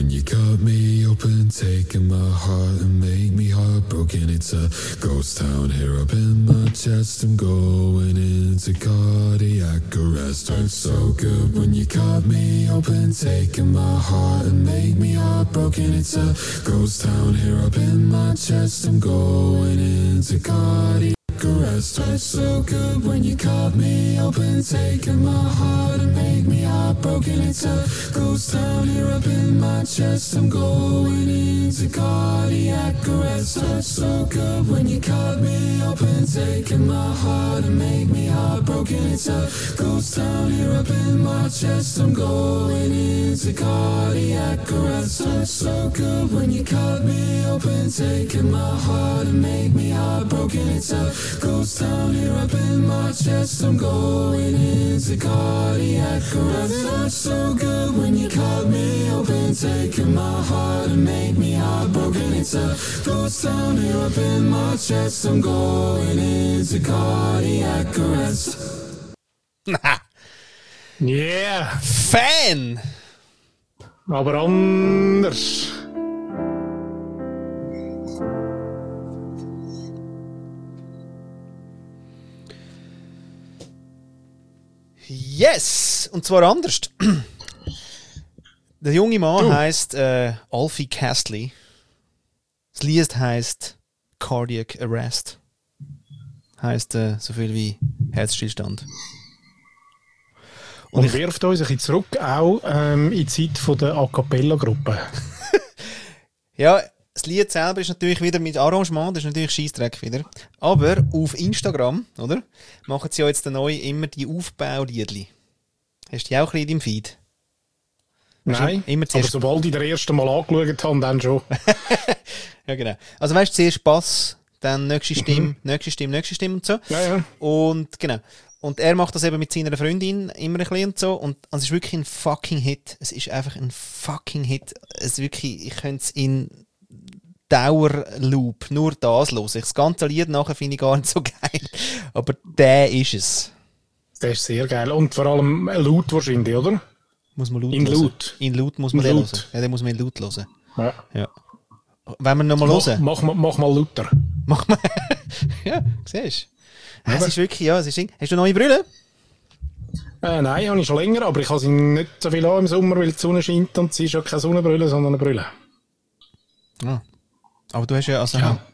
when you cut me open, taking my heart and make me heartbroken. It's a ghost town here up in my chest. I'm going into cardiac arrest. Hurts so good when you cut me open, taking my heart and make me heartbroken. It's a ghost town here up in my chest. I'm going into cardiac arrest. Hurts so good when you cut me open, taking my heart and make me heartbroken. It's a ghost town here up in my chest. I'm going into cardiac arrest. Hurts so good when you cut me open, taking my heart and make me heartbroken. It's a ghost town here up in my chest. I'm going into cardiac arrest. Hurts so good when you cut me open, taking my heart and make me heartbroken. It's a ghost town here up in my chest. I'm going into cardiac arrest. Hurts so good when you cut me open, taking my heart and make me heartbroken. It's a ghost town here up in my chest. I'm going into cardiac arrest. Yeah. Fan! Aber anders. Yes! Und zwar anders. Der junge Mann heisst Alfie Castley. Das Lied heisst Cardiac Arrest. Heisst so viel wie Herzstillstand. Und wirft uns ein bisschen zurück, auch in die Zeit von der A Cappella-Gruppe. Ja, das Lied selber ist natürlich wieder mit Arrangement, das ist natürlich Scheissdreck wieder. Aber auf Instagram, oder? Machen sie ja jetzt neu immer die Aufbauliedli. Hast du die auch ein bisschen in deinem Feed? Nein, immer aber sobald ich das erste Mal angeschaut habe, dann schon. Ja, genau. Also weißt du, zuerst Bass, dann nächste Stimme, nächste Stimme und so. Ja, ja. Und genau. Und er macht das eben mit seiner Freundin immer ein bisschen und so. Und es ist wirklich ein fucking Hit. Es ist einfach ein fucking Hit. Es ist wirklich, ich könnte es in Dauerloop nur das hören. Das ganze Lied nachher finde ich gar nicht so geil. Aber der ist es. Der ist sehr geil. Und vor allem laut wahrscheinlich, oder? Muss man laut in hören. laut. In laut muss man in den laut. hören. Ja, den muss man in laut hören. Ja. Ja. Wollen wir nochmal hören? Mach mal lauter. Mach mal. Ja, siehst du. Es ist wirklich, ja, es ist. Hast du neue Brille? Nein, habe ich schon länger, aber ich habe sie nicht so viel an im Sommer, weil die Sonne scheint und sie ist ja keine Sonnenbrille, sondern eine Brille. Ah. Aber du hast ja, also. Ja.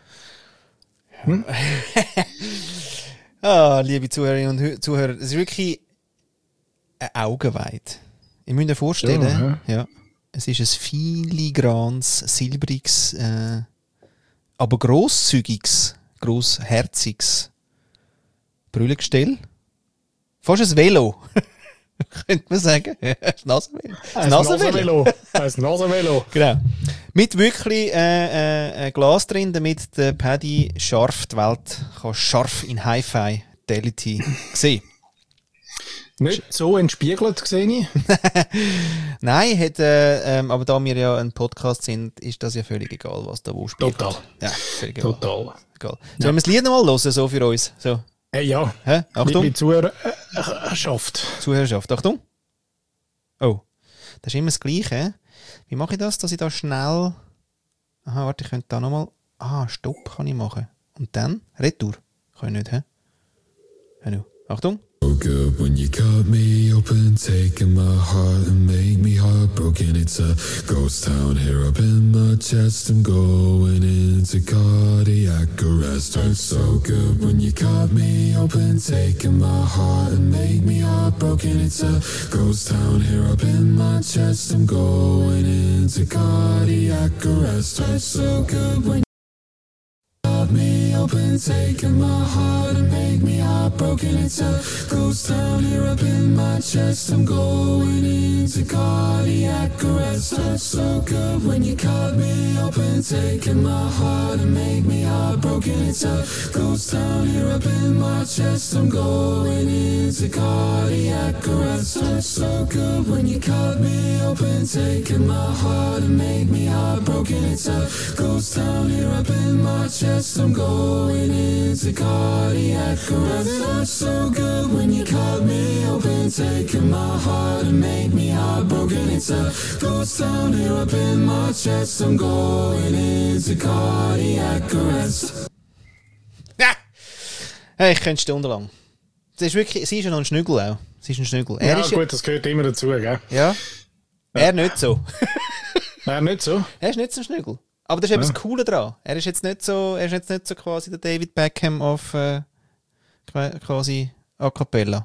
Liebe Zuhörerinnen und Zuhörer, es ist wirklich eine Augenweid. Ich muss mir vorstellen, ja, es ist ein filigranes, silbriges, aber grosszügiges, grossherziges Brillengestell. Fast ein Velo. Könnte man sagen. Ein Nasenvelo. Ein Nasenvelo. Ein Nasenvelo. Genau. Mit wirklich Glas drin, damit der Paddy scharf die Welt kann scharf in Hi-Fi-Fidelity sehen. Nicht so entspiegelt, sehe ich. Nein, aber da wir ja ein Podcast sind, ist das ja völlig egal, was da wo spielt. Total. Ja, völlig egal. Total. Egal. Sollen wir das Lied nochmal hören, so für uns? So. Ja. Hä? Achtung. Liebe Zuhörerschaft. Zuhörerschaft, Achtung. Oh, das ist immer das Gleiche. Wie mache ich das, dass ich da schnell... Aha, warte, ich könnte da nochmal... Stopp kann ich machen. Und dann Retour. Kann ich nicht, hä? Hallo. Achtung. So good when you cut me open, taking my heart and make me heartbroken. It's a ghost town here up in my chest. I'm going into cardiac arrest. Hurts so good when you cut me open, taking my heart and make me heartbroken. It's a ghost town here up in my chest. I'm going into cardiac arrest. Hurts so good when me open, taking my heart and make me heartbroken. It's a ghost town here up in my chest. I'm going into cardiac arrest. Hurts so good when you cut me open, taking my heart and make me heartbroken. It's a ghost town here up in my chest. I'm going into cardiac arrest. Hurts so good when you cut me open, taking my heart and make me heartbroken. It's a ghost town here up in my chest. I'm going going into cardiac arrest. Felt so good when you cut me open, taking my heart and make me heartbroken. It's a ghost town here up in my chest. I'm going into cardiac arrest. Ja! Hey, ich könnte stundenlang. Sie ist ja noch ein Schnüggel auch. Sie ist ein Schnüggel. Ja, gut, das gehört immer dazu, gell? Ja. Er nicht so. Er nicht so? Er ist nicht so ein Schnüggel. Aber das ist eben das Coole daran. Er ist jetzt nicht so quasi der David Beckham auf quasi a cappella.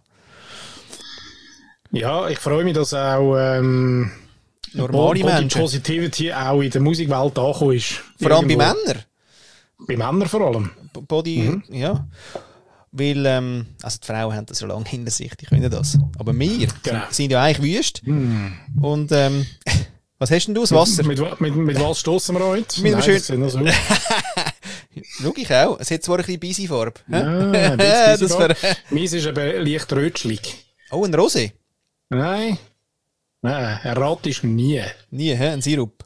Ja, ich freue mich, dass auch normale Menschen. Positivity auch in der Musikwelt angekommen ist. Vor allem bei Männern. Bei Männern vor allem. Body, ja. Weil, also die Frauen haben das schon lange hinter sich, die können das. Aber wir sind ja eigentlich wüst. Und was hast denn du, das Wasser? Mit was stossen wir heute? Mit einem schönen... So. Schau ich auch. Es hat zwar ein bisschen busy Farbe. Ja, ein bisschen Farbe. Meins ist eben leicht rötschlig. Oh, ein Rosé? Nein, erratest du nie. Nie, ein Sirup?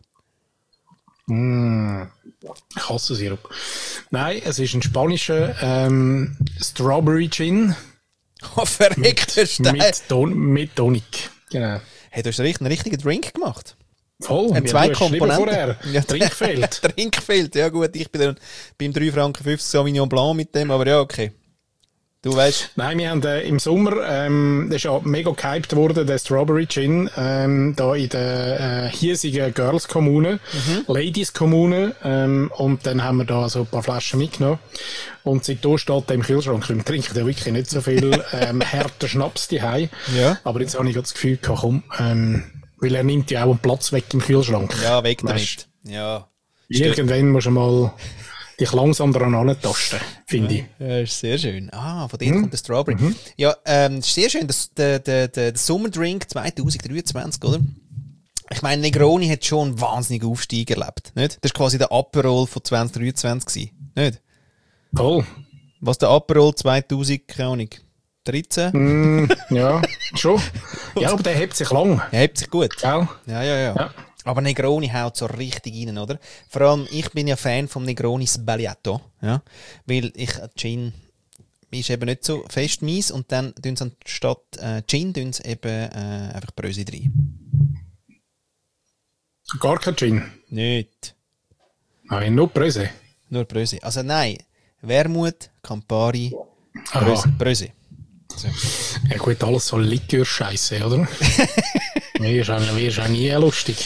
Ich hasse Sirup. Nein, es ist ein spanischer Strawberry Gin. Oh, verreckter Stein. Mit Tonic. Genau. Hey, du hast einen richtigen Drink gemacht. Voll. Ein zwei Komponenten. Ja, Trinkfeld. Trinkfeld, ja gut. Ich bin dann beim 3,50 Franken Sauvignon Blanc mit dem, aber ja, okay. Du weißt. Nein, wir haben im Sommer, das ist ja mega gehypt worden, der Strawberry Gin, da in der hiesigen Girls-Kommune, Ladies-Kommune, und dann haben wir da so ein paar Flaschen mitgenommen. Und seitdem steht der im Kühlschrank. Wir trinken ja wirklich nicht so viel harten Schnaps daheim. Ja. Aber jetzt habe ich das Gefühl gehabt, komm, weil er nimmt ja auch einen Platz weg im Kühlschrank. Ja, weg damit. Ja. Irgendwann musst du mal dich langsam daran antasten, finde ich. Ja, ist sehr schön. Ah, von dir kommt der Strawberry. Ja, ist sehr schön. Der Sommerdrink 2023, oder? Ich meine, Negroni hat schon einen wahnsinnigen Aufstieg erlebt, nicht? Das war quasi der Aperol von 2023 gewesen, nicht? Voll. Was der Aperol 2000, keine Ahnung, 13? Ja, schon. Ja, aber der hebt sich lang. Er hebt sich gut. Ja. Ja. Aber Negroni haut so richtig rein, oder? Vor allem, ich bin ja Fan vom Negroni Sbagliato, ja? Weil Gin ist eben nicht so fest meins und dann tun sie anstatt Gin tun sie eben einfach Brösi rein. Gar kein Gin? Nicht. Nein, nur Brösi? Nur Brösi. Also nein, Wermut, Campari, Brösi. So. Ja gut, alles so Likör-Scheisse, oder? Mir ist auch nie lustig.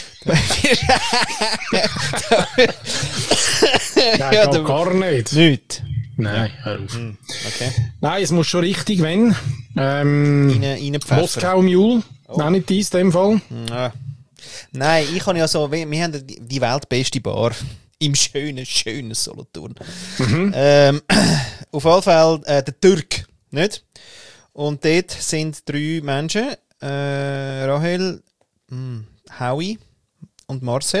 Nein, ja, gar nicht. Nicht? Nein, hör auf. Okay. Nein, es muss schon richtig, wenn. Moskau Mule, nenne ich dies in dem Fall. Ja. Nein, ich habe ja so, wir haben die weltbeste Bar im schönen Solothurn. Auf jeden Fall der Türk, nicht? Und dort sind 3 Menschen, Rahel, Howie und Marcel.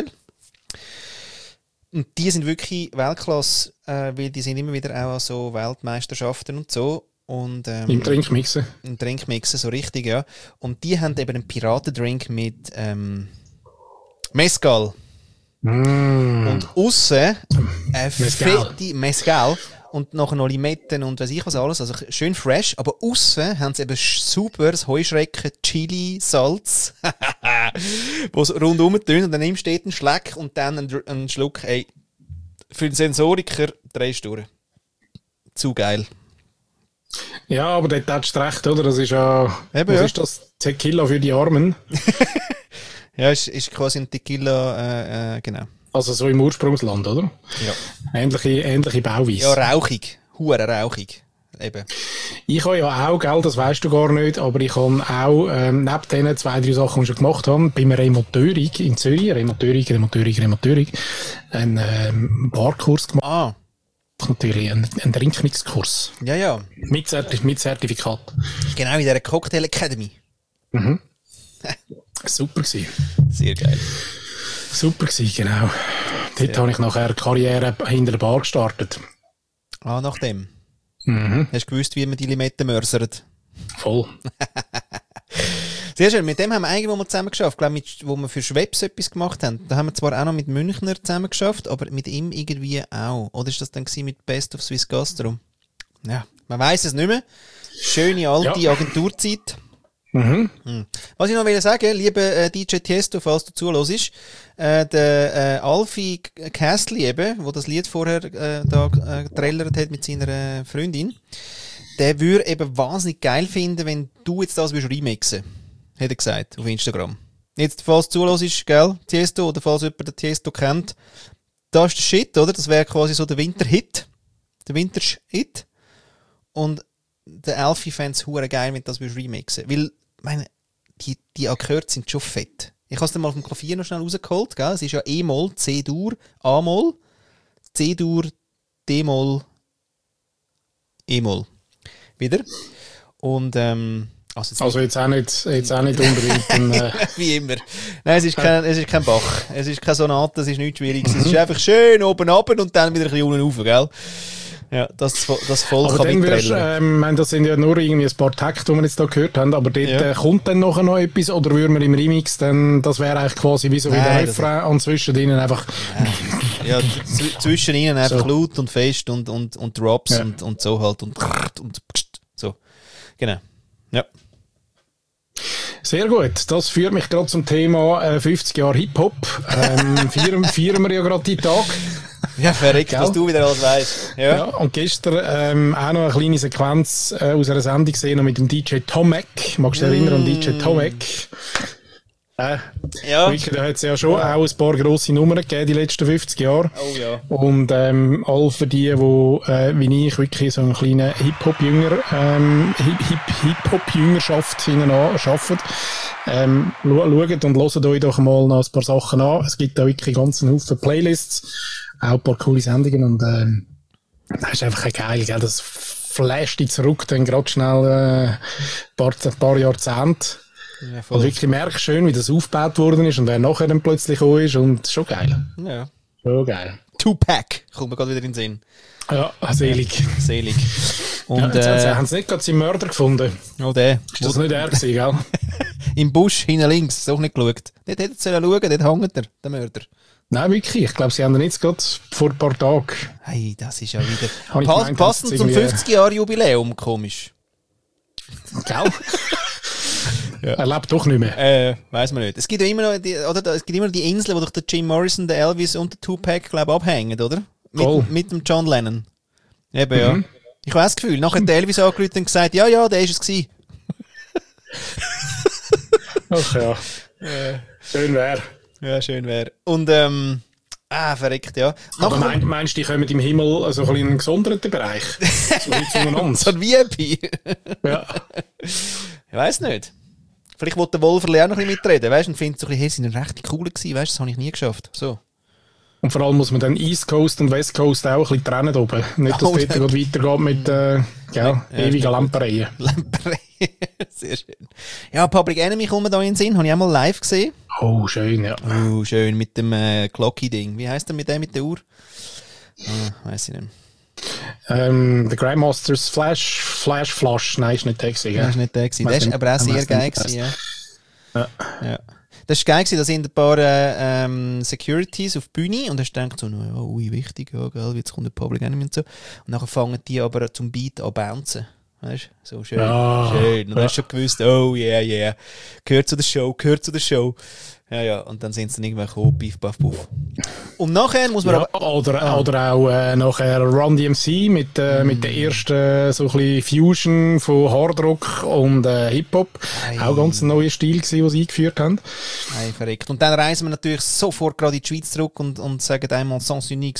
Und die sind wirklich Weltklasse, weil die sind immer wieder auch an so Weltmeisterschaften und so. Und, im Trinkmixen. Im Trinkmixen, so richtig, ja. Und die haben eben einen Piratendrink mit Mezcal. Und aussen fette Mezcal. Und nachher noch Limetten und weiss ich was alles. Also schön fresh. Aber aussen haben sie eben super das Heuschrecken, Chili, Salz, wo es rundum tönt. Und dann nimmst du einen Schleck und dann einen Schluck. Ey, für den Sensoriker drehst du durch. Zu geil. Ja, aber dort hast du recht, oder? Das ist ja... Was ist das? Tequila für die Armen? Ja, ist quasi ein Tequila, genau. Also so im Ursprungsland, oder? Ja. Ähnliche Bauweise. Ja, rauchig. Hure rauchig. Eben. Ich habe ja auch, gell, das weisst du gar nicht, aber ich habe auch, neben den 2, 3 Sachen, die ich schon gemacht habe, bei einer Remonteuring in Zürich, Remonteuring, einen Barkurs gemacht. Ah. Natürlich, ein Trinkmix-Kurs. Ja. Mit Zertifikat. Genau, in dieser Cocktail Academy. Super gewesen. Sehr geil. Super gewesen, genau. Dort habe ich nachher eine Karriere hinter der Bar gestartet. Ah, nach dem. Hast du gewusst, wie man die Limetten mörsert? Voll. Sehr schön, mit dem haben wir eigentlich mal zusammen geschafft. Ich glaube, wo wir für Schweppes etwas gemacht haben, da haben wir zwar auch noch mit Münchner zusammen geschafft, aber mit ihm irgendwie auch. Oder ist das dann mit Best of Swiss Gastro? Ja, man weiss es nicht mehr. Schöne alte Agenturzeit. Mhm. Was ich noch will sagen, lieber DJ Tiesto, falls du zuhörst, der Alfie Kästli eben, der das Lied vorher getrellert hat mit seiner Freundin, der würde eben wahnsinnig geil finden, wenn du jetzt das remixen würdest, hat er gesagt, auf Instagram. Jetzt, falls du zuhörst, gell, Tiesto, oder falls jemand den Tiesto kennt, das ist der Shit, oder? Das wäre quasi so der Winterhit. Der Winterhit. Und der Alfie fände es hure geil, wenn du das remixen würdest. Weil, meine, die Akkorde sind schon fett. Ich habe es dann mal auf dem Klavier noch schnell rausgeholt, gell? Es ist ja E-Moll, C-Dur, A-Moll, C-Dur, D-Moll, E-Moll. Wieder. Und, also jetzt auch nicht unbedingt wie immer. Nein, es ist kein Bach. Es ist keine Sonate, es ist nichts Schwieriges. Es ist einfach schön oben runter und dann wieder ein bisschen unten rauf, gell? Ja, das Volk aber kann mitreden. Das sind ja nur irgendwie ein paar Takte, die wir jetzt da gehört haben, aber dort kommt dann nachher noch etwas, oder würden wir im Remix dann, das wäre eigentlich quasi wie so wie der Refrain und zwischen ihnen einfach... Ja, zwischen ihnen einfach so laut und fest und Drops und so halt und so. Genau. Ja. Sehr gut. Das führt mich gerade zum Thema 50 Jahre Hip-Hop. Feiern wir ja gerade die Tag. Ja, verrückt, was du wieder alles weißt. Ja, und gestern auch noch eine kleine Sequenz aus einer Sendung gesehen, noch mit dem DJ Tomek. Magst du dich erinnern an DJ Tomek? Ja. Wirklich, da hat es ja schon auch ein paar grosse Nummern gegeben, die letzten 50 Jahre. Oh ja. Und all für die wie ich, wirklich so einen kleinen Hip-Hop-Jüngerschaft hinten arbeiten, schaut und hört euch doch mal noch ein paar Sachen an. Es gibt da wirklich ganz einen Haufen Playlists, auch ein paar coole Sendungen und das ist einfach geil, gell? Das flasht dich zurück, dann gerade schnell ein paar Jahrzehnte. Ja, und wirklich merkst schön, wie das aufgebaut worden ist und wer nachher dann plötzlich gekommen ist und schon geil. Ja. Schon geil. Tupac, kommt mir gerade wieder in den Sinn. Ja, selig. Selig. Und haben sie nicht gerade seinen Mörder gefunden? Oh, der. Ist das nicht er gewesen, gell? Im Busch, hinten links, ist auch nicht geschaut. Dort hätte schauen, dort hängt er, der Mörder. Nein, wirklich. Ich glaube, sie haben ihn jetzt gerade vor ein paar Tagen. Hey, das ist ja wieder... Passend zum 50-Jahre-Jubiläum, komisch. Gell? Ja. Er lebt doch nicht mehr. Weiss man nicht. Es gibt ja immer noch die Insel, wo doch der Jim Morrison, der Elvis und der Tupac, glaube ich, abhängen, oder? Mit dem John Lennon. Eben, ja. Ich weiss das Gefühl. Nachher hat der Elvis angerufen und gesagt, ja, der ist es gewesen. Ach ja. Schön wär. Ja, schön wär. Und, verreckt, ja. Aber meinst du, die kommen im Himmel so ein bisschen in einen gesonderten Bereich? So wie zueinander? So ein VIP? Ja. Ich weiss nicht. Vielleicht wollte der Wolferle auch noch ein bisschen mitreden, weißt du, und findet so ein bisschen, hey, sie sind recht cool gewesen, weißt du, das habe ich nie geschafft. So. Und vor allem muss man dann East Coast und West Coast auch ein bisschen trennen oben. Nicht, dass es dort weitergeht mit ewigen Lampereien. Lampereien, sehr schön. Ja, Public Enemy kommt mir da in den Sinn, habe ich auch mal live gesehen. Oh, schön, ja. Oh, schön, mit dem Glocky-Ding. Wie heisst der mit der Uhr? Weiss ich nicht. Der Grandmasters Flash, nein, ist nicht der gewesen. Ja, ist nicht der gewesen. Der ist aber auch sehr geil gewesen, ja. Das war geil gewesen, da sind ein paar Securities auf die Bühne und hast gedacht so, ui, wichtig, ja, gell, jetzt kommt der Public Enemy und so. Und nachher fangen die aber zum Beat an bouncen. Weißt du? So schön, schön. Und dann hast du schon gewusst, oh yeah, gehört zu der Show. Ja, und dann sind sie dann irgendwann gekommen, piff, paff, puff. Und nachher muss man oder auch nachher Run DMC mit der ersten so ein bisschen Fusion von Hardrock und Hip-Hop. Auch ganz ein neuer Stil gewesen, den sie eingeführt haben. Verrückt. Und dann reisen wir natürlich sofort gerade in die Schweiz zurück und sagen einmal Sens Unique.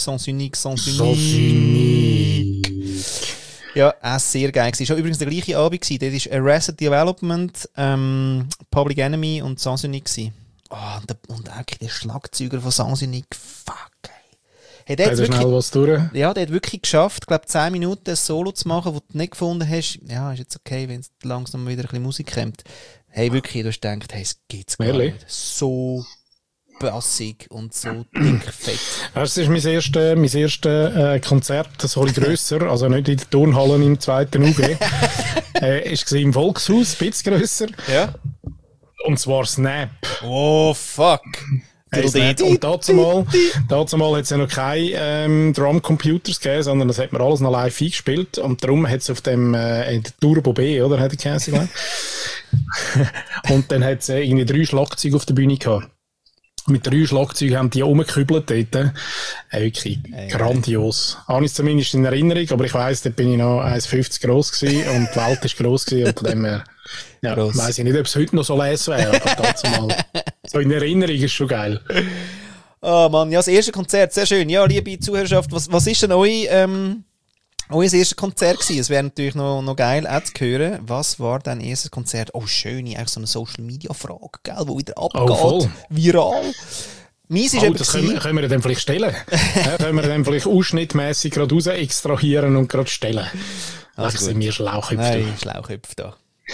Ja, auch sehr geil gewesen. Schon übrigens der gleiche Abend gewesen. Das war Arrested Development, Public Enemy und Sens Unique gewesen. Und eigentlich der Schlagzeuger von Sens Unique, fuck, ey. Der hat wirklich geschafft, ich glaube 10 Minuten ein Solo zu machen, wo du nicht gefunden hast, ja, ist jetzt okay, wenn es langsam wieder ein bisschen Musik kommt. Hey, wirklich, du hast gedacht, hey, es geht's gar nicht. So bassig und so dick fett. Das ist mein erstes Konzert, so ein bisschen grösser, also nicht in der Turnhalle im 2. UG. War im Volkshaus, ein bisschen grösser. Ja. Und zwar Snap. Oh, fuck. Hey, Snap. Und dazu mal hat es ja noch keine Drumcomputers gegeben, sondern das hat man alles noch live eingespielt. Und darum hat es auf dem Turbo B, oder? Hat er geheißen, und dann hat es irgendwie 3 Schlagzeuge auf der Bühne gehabt. Mit 3 Schlagzeugen haben die rumgekübelt dort. Wirklich grandios. Habe ich zumindest in Erinnerung, aber ich weiss, dort bin ich noch 1,50 gross gewesen und die Welt ist gross gewesen und von dem her, ja, weiss ich nicht, ob es heute noch so les wäre, aber dazu mal. So in Erinnerung ist schon geil. Oh Mann, ja, das erste Konzert, sehr schön. Ja, liebe Zuhörerschaft, was ist denn euer erstes Konzert gewesen? Es wäre natürlich noch geil, auch zu hören. Was war dein erstes Konzert? Oh, schön, eigentlich so eine Social-Media-Frage, gell, die wieder abgeht. Oh, voll. Viral. Meins ist das können wir dann vielleicht stellen. Ja, können wir dann vielleicht ausschnittmässig gerade raus extrahieren und gerade stellen. Das sind wir Schlauchköpfe. Nein, Schlauchköpfe da.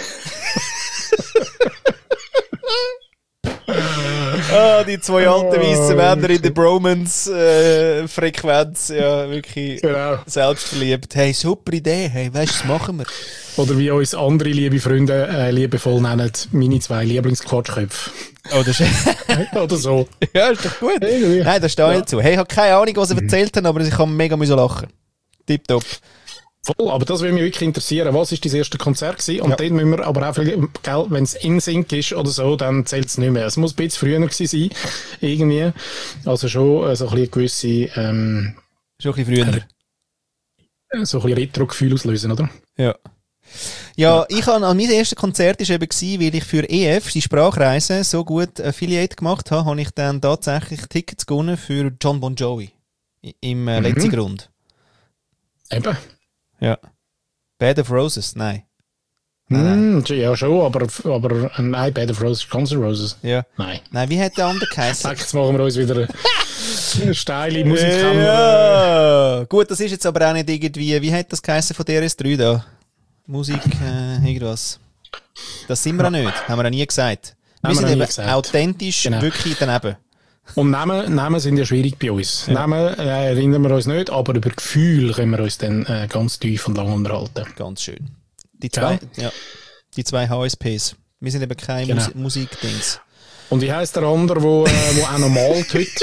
Die 2 alten weißen Männer in der Bromance-Frequenz. Ja, wirklich selbstverliebt. Hey, super Idee. Hey, weißt du, das machen wir. Oder wie uns andere liebe Freunde liebevoll nennen, meine 2 Lieblingsquatschköpfe. Oder so. Ja, ist doch gut. Nein, da stehe ich dazu. Hey, ich habe keine Ahnung, was sie erzählt haben, aber ich kann mega lachen. Tipptopp. Voll, aber das würde mich wirklich interessieren. Was war dein erstes Konzert gewesen? Und dann müssen wir aber auch, wenn es in Sync ist oder so, dann zählt es nicht mehr. Es muss ein bisschen früher gewesen sein, irgendwie. Also schon so ein bisschen gewisse, schon ein bisschen früher. So ein bisschen Retro-Gefühl auslösen, oder? Ja. Ja, ich habe an mein erstes Konzert war eben, weil ich für EF, die Sprachreise, so gut Affiliate gemacht habe ich dann tatsächlich Tickets gewonnen für John Bon Jovi. Im letzten Grund. Eben. Ja. Bed of Roses, nein. Ja, schon, aber nein, Bed of Roses, Guns N' Roses. Ja. Nein. Nein, wie hat der andere geheißen? Jetzt machen wir uns wieder eine steile Musikkammer. Ja. Gut, das ist jetzt aber auch nicht irgendwie, wie hat das geheißen von DRS3 da? Musik, irgendwas. Das sind wir auch nicht, haben wir auch nie gesagt. Wir sind eben authentisch, wirklich daneben. Und Namen sind ja schwierig bei uns. Ja. Namen erinnern wir uns nicht, aber über Gefühl können wir uns dann ganz tief und lang unterhalten. Ganz schön. Die zwei HSPs. Wir sind eben keine Musikdings. Und wie heisst der andere, wo auch noch malt heute?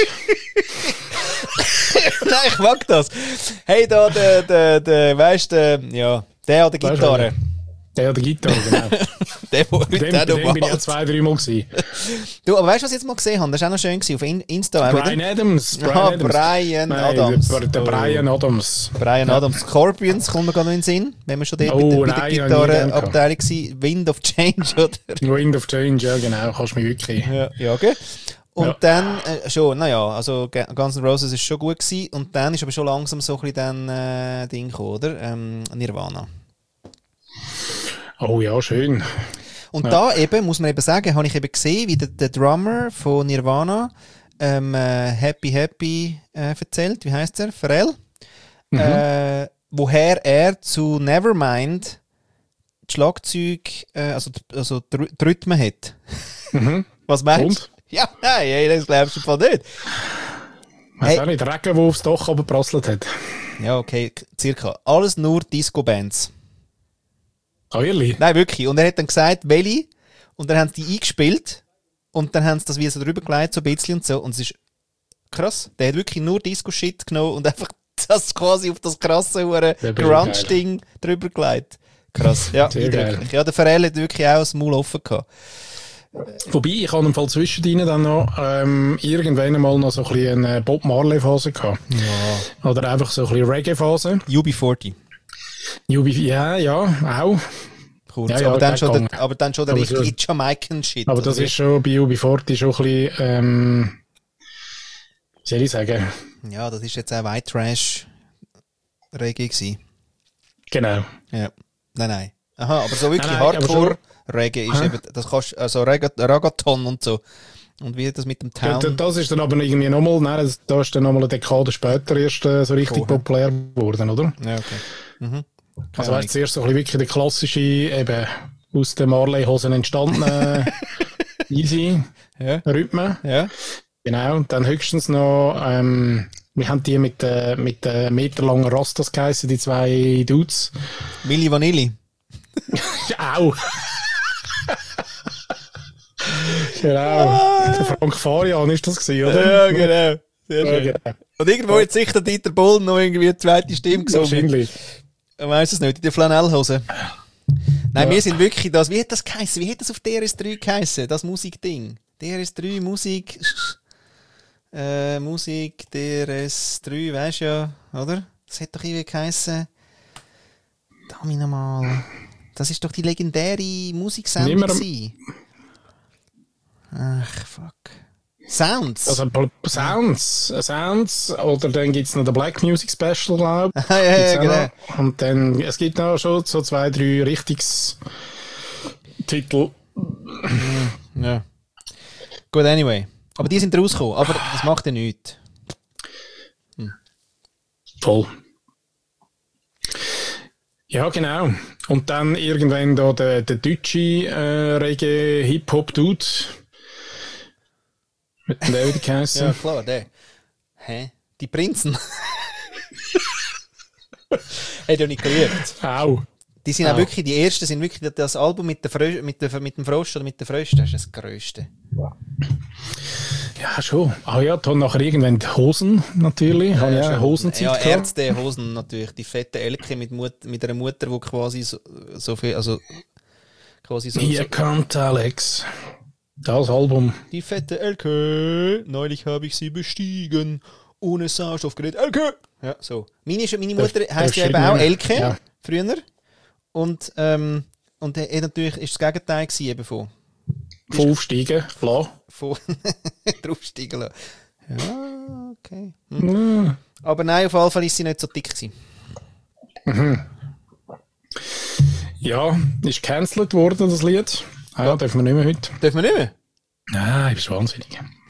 Nein, ich mag das. Hey, da, der weißt du, ja, der hat die Gitarre. Der hat die Gitarre, genau. Der heute dem bin ich ja 2-3 Mal gewesen. Du, aber weißt du, was ich jetzt mal gesehen habe? Das war auch noch schön gewesen, auf Insta. Brian Adams. Brian Adams. Der Brian Adams. Brian Adams. Scorpions kommt mir gerade noch in den Sinn, wenn wir schon dort mit der Gitarrenabteilung waren. Wind of Change, oder? Wind of Change, ja genau. Kannst du mich wirklich... Ja, okay. Und dann schon, naja, also Guns N' Roses ist schon gut gewesen. Und dann ist aber schon langsam so ein bisschen dann Ding gekommen, oder? Nirvana. Oh ja, schön. Und da eben, muss man eben sagen, habe ich eben gesehen, wie der Drummer von Nirvana Happy erzählt. Wie heisst er? Pharrell? Woher er zu Nevermind das Schlagzeug, also die Rhythmen hat. Was meinst du? Ja, nein, das glaubst du voll nicht. Weiss auch nicht, Regen, der aufs Dach geprasselt hat. Ja, okay, circa. Alles nur Disco-Bands. Oh, ehrlich? Nein, wirklich. Und er hat dann gesagt, welche. Und dann haben sie die eingespielt. Und dann haben sie das wie so drüber gelegt, so ein bisschen und so. Und es ist krass. Der hat wirklich nur Disco-Shit genommen und einfach das quasi auf das krasse Grunge-Ding drüber gelegt. Krass, ja, eindrücklich. Ja, der Pharrell hat wirklich auch das Maul offen gehabt. Wobei, ich habe im Fall zwischendrin dann noch irgendwann einmal noch so ein bisschen eine Bob Marley-Phase gehabt. Ja. Oder einfach so ein bisschen Reggae-Phase. UB40. Ja, auch. Kurz, ja, aber dann schon der richtige Jamaican-Shit. Aber das ist schon bei UB40 schon ein bisschen, wie soll ich sagen? Ja, das ist jetzt auch White Trash Reggae gewesen. Genau. Ja. Nein. Aha, aber so wirklich Hardcore Reggae ist eben, das kannst, also Ragaton und so. Und wie das mit dem Town... Das ist dann aber irgendwie nochmal, da ist dann nochmal eine Dekade später erst so richtig populär geworden, oder? Ja, okay. Also weißt du, zuerst so ein bisschen wirklich der klassische, eben aus den Marley-Hosen entstandene easy Rhythmen. Ja. Genau, und dann höchstens noch, wir haben die mit meterlangen Rastas geheißen, die 2 Dudes. Milli Vanilli. Auch. Genau. Der Frank Farian ist das gewesen, oder? Ja, genau. Sehr schön. Ja, genau. Und irgendwo hat sich der Dieter Bohlen noch irgendwie eine zweite Stimme gesungen. Wahrscheinlich. Ich weiss es nicht, in der Flanellhose. Nein, wir sind wirklich das, wie hat das geheissen? Wie hat das auf DRS3 geheissen? Das Musikding. DRS3, Musik, DRS3, weisst du ja, oder? Das hat doch irgendwie geheissen. Dami nochmal. Das ist doch die legendäre Musiksendung gewesen. Ach, fuck. Sounds. Also Sounds. Oder dann gibt es noch den Black Music Special, glaube ich. Ja, genau. Und dann, es gibt noch schon so 2, 3 Richtungstitel. Ja. Gut, anyway. Aber die sind rausgekommen. Aber das macht ja nichts. Voll. Ja, genau. Und dann irgendwann da der deutsche Reggae-Hip-Hop-Dude. Mit dem David geheißen. Ja, klar, der. Hä? Die Prinzen. Hat ja nicht geliebt. Au. Die sind auch wirklich, die ersten sind wirklich das Album mit dem Frosch oder mit den Frösten, das ist das Größte. Ja, schon. Ah ja, dann nachher irgendwann die Hosen, natürlich. Habe ich auch Hosenzeit ja, gehabt. Ärzte-Hosen natürlich. Die fette Elke mit einer Mutter, die quasi so viel, also quasi so... Hier kommt Alex. Das Album. Die fette Elke, neulich habe ich sie bestiegen, ohne Sauerstoffgerät. Elke! Ja, so. Meine Mutter heisst ja eben auch Elke, ja. Früher. Und natürlich ist das Gegenteil gewesen, eben von aufsteigen lassen. Draufsteigen lassen. Ja, okay. Ja. Aber nein, auf jeden Fall ist sie nicht so dick gewesen. Mhm. Ja, ist gecancelt worden, das Lied. Ja, dürfen wir nicht mehr heute. Dürfen wir nicht mehr? Nein, bist wahnsinnig.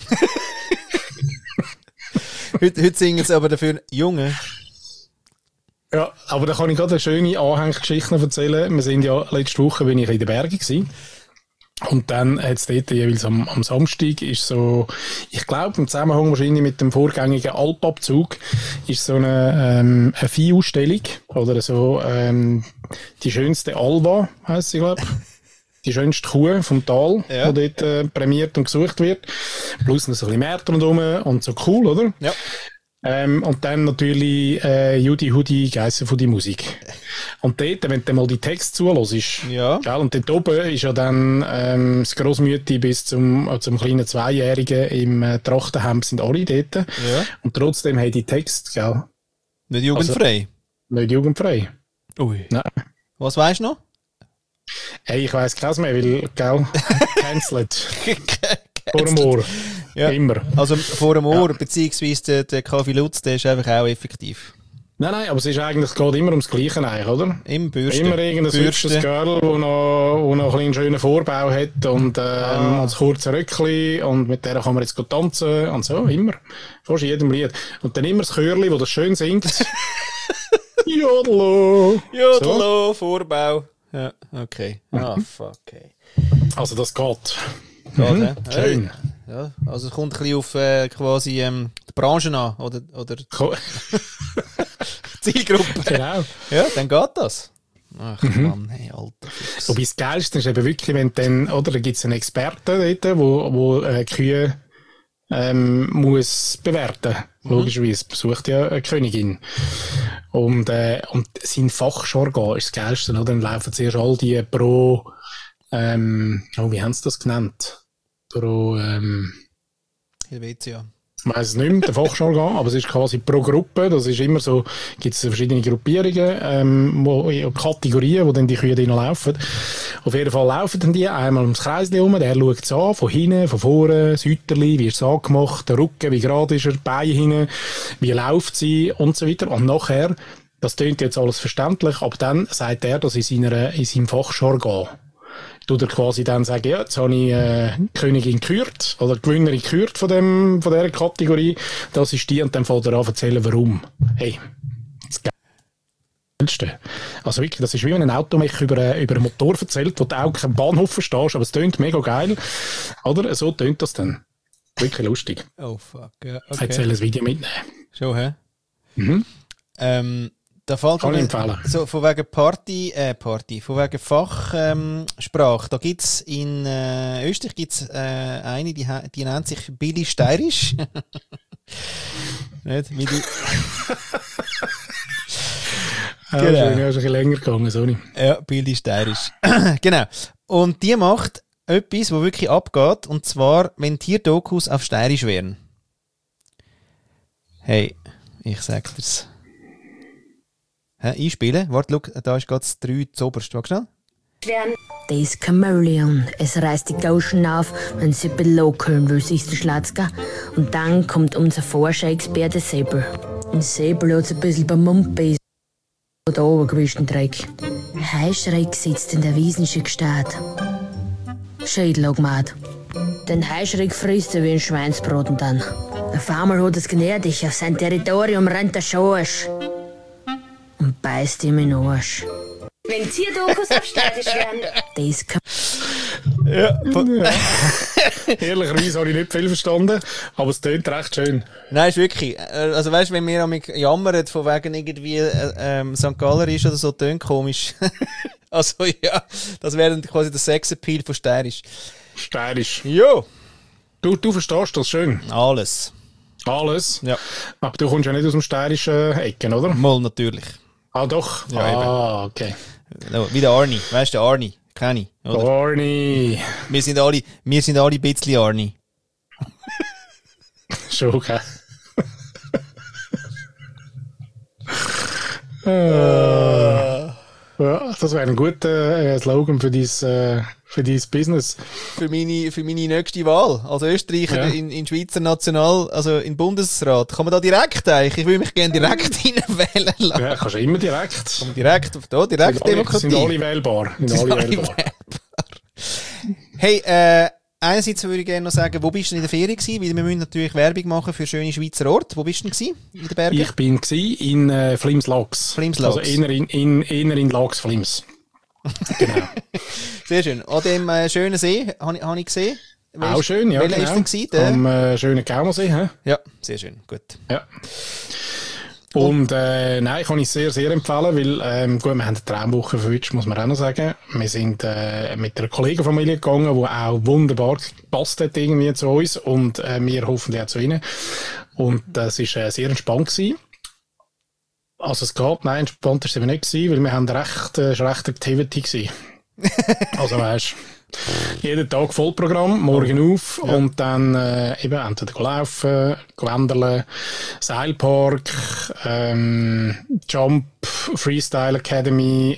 heute singen sie aber dafür Junge. Ja, aber da kann ich gerade eine schöne Anhängsgeschichte erzählen. Wir sind ja, letzte Woche bin ich in den Bergen gewesen. Und dann hat es dort jeweils am Samstag ist so, ich glaube im Zusammenhang wahrscheinlich mit dem vorgängigen Alpabzug, ist so eine Viehausstellung oder so die schönste Alva, heisst sie, glaube ich. Die schönste Kuh vom Tal, ja. Die dort prämiert und gesucht wird. Plus noch so ein bisschen Märkte rundherum und so cool, oder? Ja. Und dann natürlich Judy Hudi Geissen von die Musik. Und dort, wenn du mal die Text zuhörst, ja. Gell, und dort oben ist ja dann das Grossmütti bis zum kleinen Zweijährigen im Trachtenhemd sind alle dort. Ja. Und trotzdem haben die Text, gell? Nicht jugendfrei? Also, nicht jugendfrei. Ui. Nein. Was weisst du noch? Hey, ich weiss keins mehr, weil, gell, cancelled. Vor dem Ohr. Ja. Immer. Also vor dem Ohr, beziehungsweise der Kaffee Lutz, der ist einfach auch effektiv. Nein, aber es ist eigentlich, geht immer ums Gleiche eigentlich, oder? Im Bürsten. Immer irgendein hübsches Girl, wo noch einen schönen Vorbau hat und das kurze Röckchen und mit der kann man jetzt tanzen und so, immer. Fast in jedem Lied. Und dann immer das Chörli, das das schön singt. Jodlo! Jodlo, so. Vorbau. Ja, okay. Fuck, okay. Also das geht. Geht, schön. Ja, also es kommt ein bisschen auf quasi die Branche an, oder Zielgruppe. Genau. Ja, dann geht das. Ach Mann, hey, Alter. Wobei das Geilste ist eben wirklich, wenn dann, oder da gibt es einen Experten dort, wo Kühe muss bewerten. Logischerweise besucht ja eine Königin. Und sein Fachjargon ist das Geilste, oder? Dann laufen zuerst all die wie haben sie das genannt? Helvetia. Ich weiss es nicht mehr, der Fachjargon, aber es ist quasi pro Gruppe, das ist immer so, gibt es verschiedene Gruppierungen, Kategorien, wo dann die Kühe drin laufen. Auf jeden Fall laufen dann die einmal ums Kreis herum, der schaut es an, von hinten, von vorne, das Hüterli, wie ist es angemacht, der Rücken, wie gerade ist er, die Beine hinten, wie läuft sie und so weiter. Und nachher, das klingt jetzt alles verständlich, aber dann sagt er das in seinem Fachjargon. Tut er quasi dann sagen, ja, jetzt habe ich Königin gekürt oder Gewinnerin gekürt von dieser Kategorie, das ist die, und dann fängt er an zu erzählen, warum. Hey, das Geilste. Also wirklich, das ist wie wenn ein Automecher über einen Motor erzählt, wo du auch keinen Bahnhof verstehst, aber es tönt mega geil. Oder? So tönt das dann. Wirklich lustig. Oh fuck, ja, okay. Jetzt soll ich ein Video mitnehmen. Schon, hä? Mhm. Da fällt kann ich empfehlen. So, von wegen von wegen Fachsprache. Da gibt's in Österreich gibt's eine, die nennt sich Billy Steirisch. Nicht? Wie die... Genau. Ja, ist ein bisschen länger gegangen, sorry. Ja, Billy Steirisch. Genau. Und die macht etwas, was wirklich abgeht, und zwar, wenn Tierdokus auf Steirisch wären. Hey, ich sag dir's. Einspielen? Warte, schau, da ist gerade das 3 zuoberst. Warte schnell. Der ist Chameleon. Es reißt die Gauschen auf, wenn sie below hören will, sich der Schlatzka. Und dann kommt unser Forscher-Experte Säbel. Und Säbel hat ein bisschen beim Mundbeißen oder obergewischten Dreck. Heischreck sitzt in der Wiesnische Gestalt. Schädelagmat. Den Heischreck frisst er wie ein Schweinsbraten dann. Auf einmal hat es gnädig, auf sein Territorium rennt der Schorsch. Und beißt ihm in den Arsch. Wenn Tierdokus auf Steirisch wären. Das kann... Ja. Ehrlicherweise habe ich nicht viel verstanden, aber es klingt recht schön. Nein, ist wirklich. Also weißt du, wenn wir amig jammern, von wegen irgendwie St. Galler ist oder so, tönt komisch. Also ja, das wäre dann quasi der Sexappeal von Steirisch. Steirisch. Jo! Du verstehst das schön. Alles. Alles? Ja. Aber du kommst ja nicht aus dem steirischen Ecken, oder? Mal natürlich. Ah, doch? Ja, okay. Wie der Arni. Weißt du, der Arni? Kenn ich. Oder? Arni. Wir sind alle ein bisschen Arni. Schon, okay. Ja, das wäre ein guter Slogan für dein Business. Für meine nächste Wahl. Als Österreicher in Schweizer National, also im Bundesrat. Kann man da direkt eigentlich? Ich will mich gerne direkt hineinwählen lassen. Ja, kannst du immer direkt. Direkt Demokratie. Sind alle wählbar. Hey, einerseits würde ich gerne noch sagen, wo bist du in der Ferien gewesen? Weil wir müssen natürlich Werbung machen für schöne Schweizer Orte. Wo bist du denn in den Bergen? Ich bin in Flims-Lax. Flims-Lax. Also eher in Lax-Flims. Genau. Sehr schön. An dem schönen See habe ich gesehen. Auch schön, ja. Welcher genau. ist denn gewesen? Am schönen Gaumersee, hä? Ja, sehr schön. Gut. Ja. Und nein, kann ich sehr, sehr empfehlen, weil gut, wir haben eine Traumwoche verwünscht, muss man auch noch sagen. Wir sind mit einer Kollegenfamilie gegangen, die auch wunderbar gepasst hat irgendwie zu uns und wir hoffentlich auch zu ihnen. Und das war sehr entspannt gewesen. Also es geht, nein, entspannt war es eben nicht gewesen, weil wir haben recht Activity gewesen. Also weisst, jeden Tag Vollprogramm, morgen auf und dann eben entweder laufen, wandern, Seilpark, Jump, Freestyle Academy,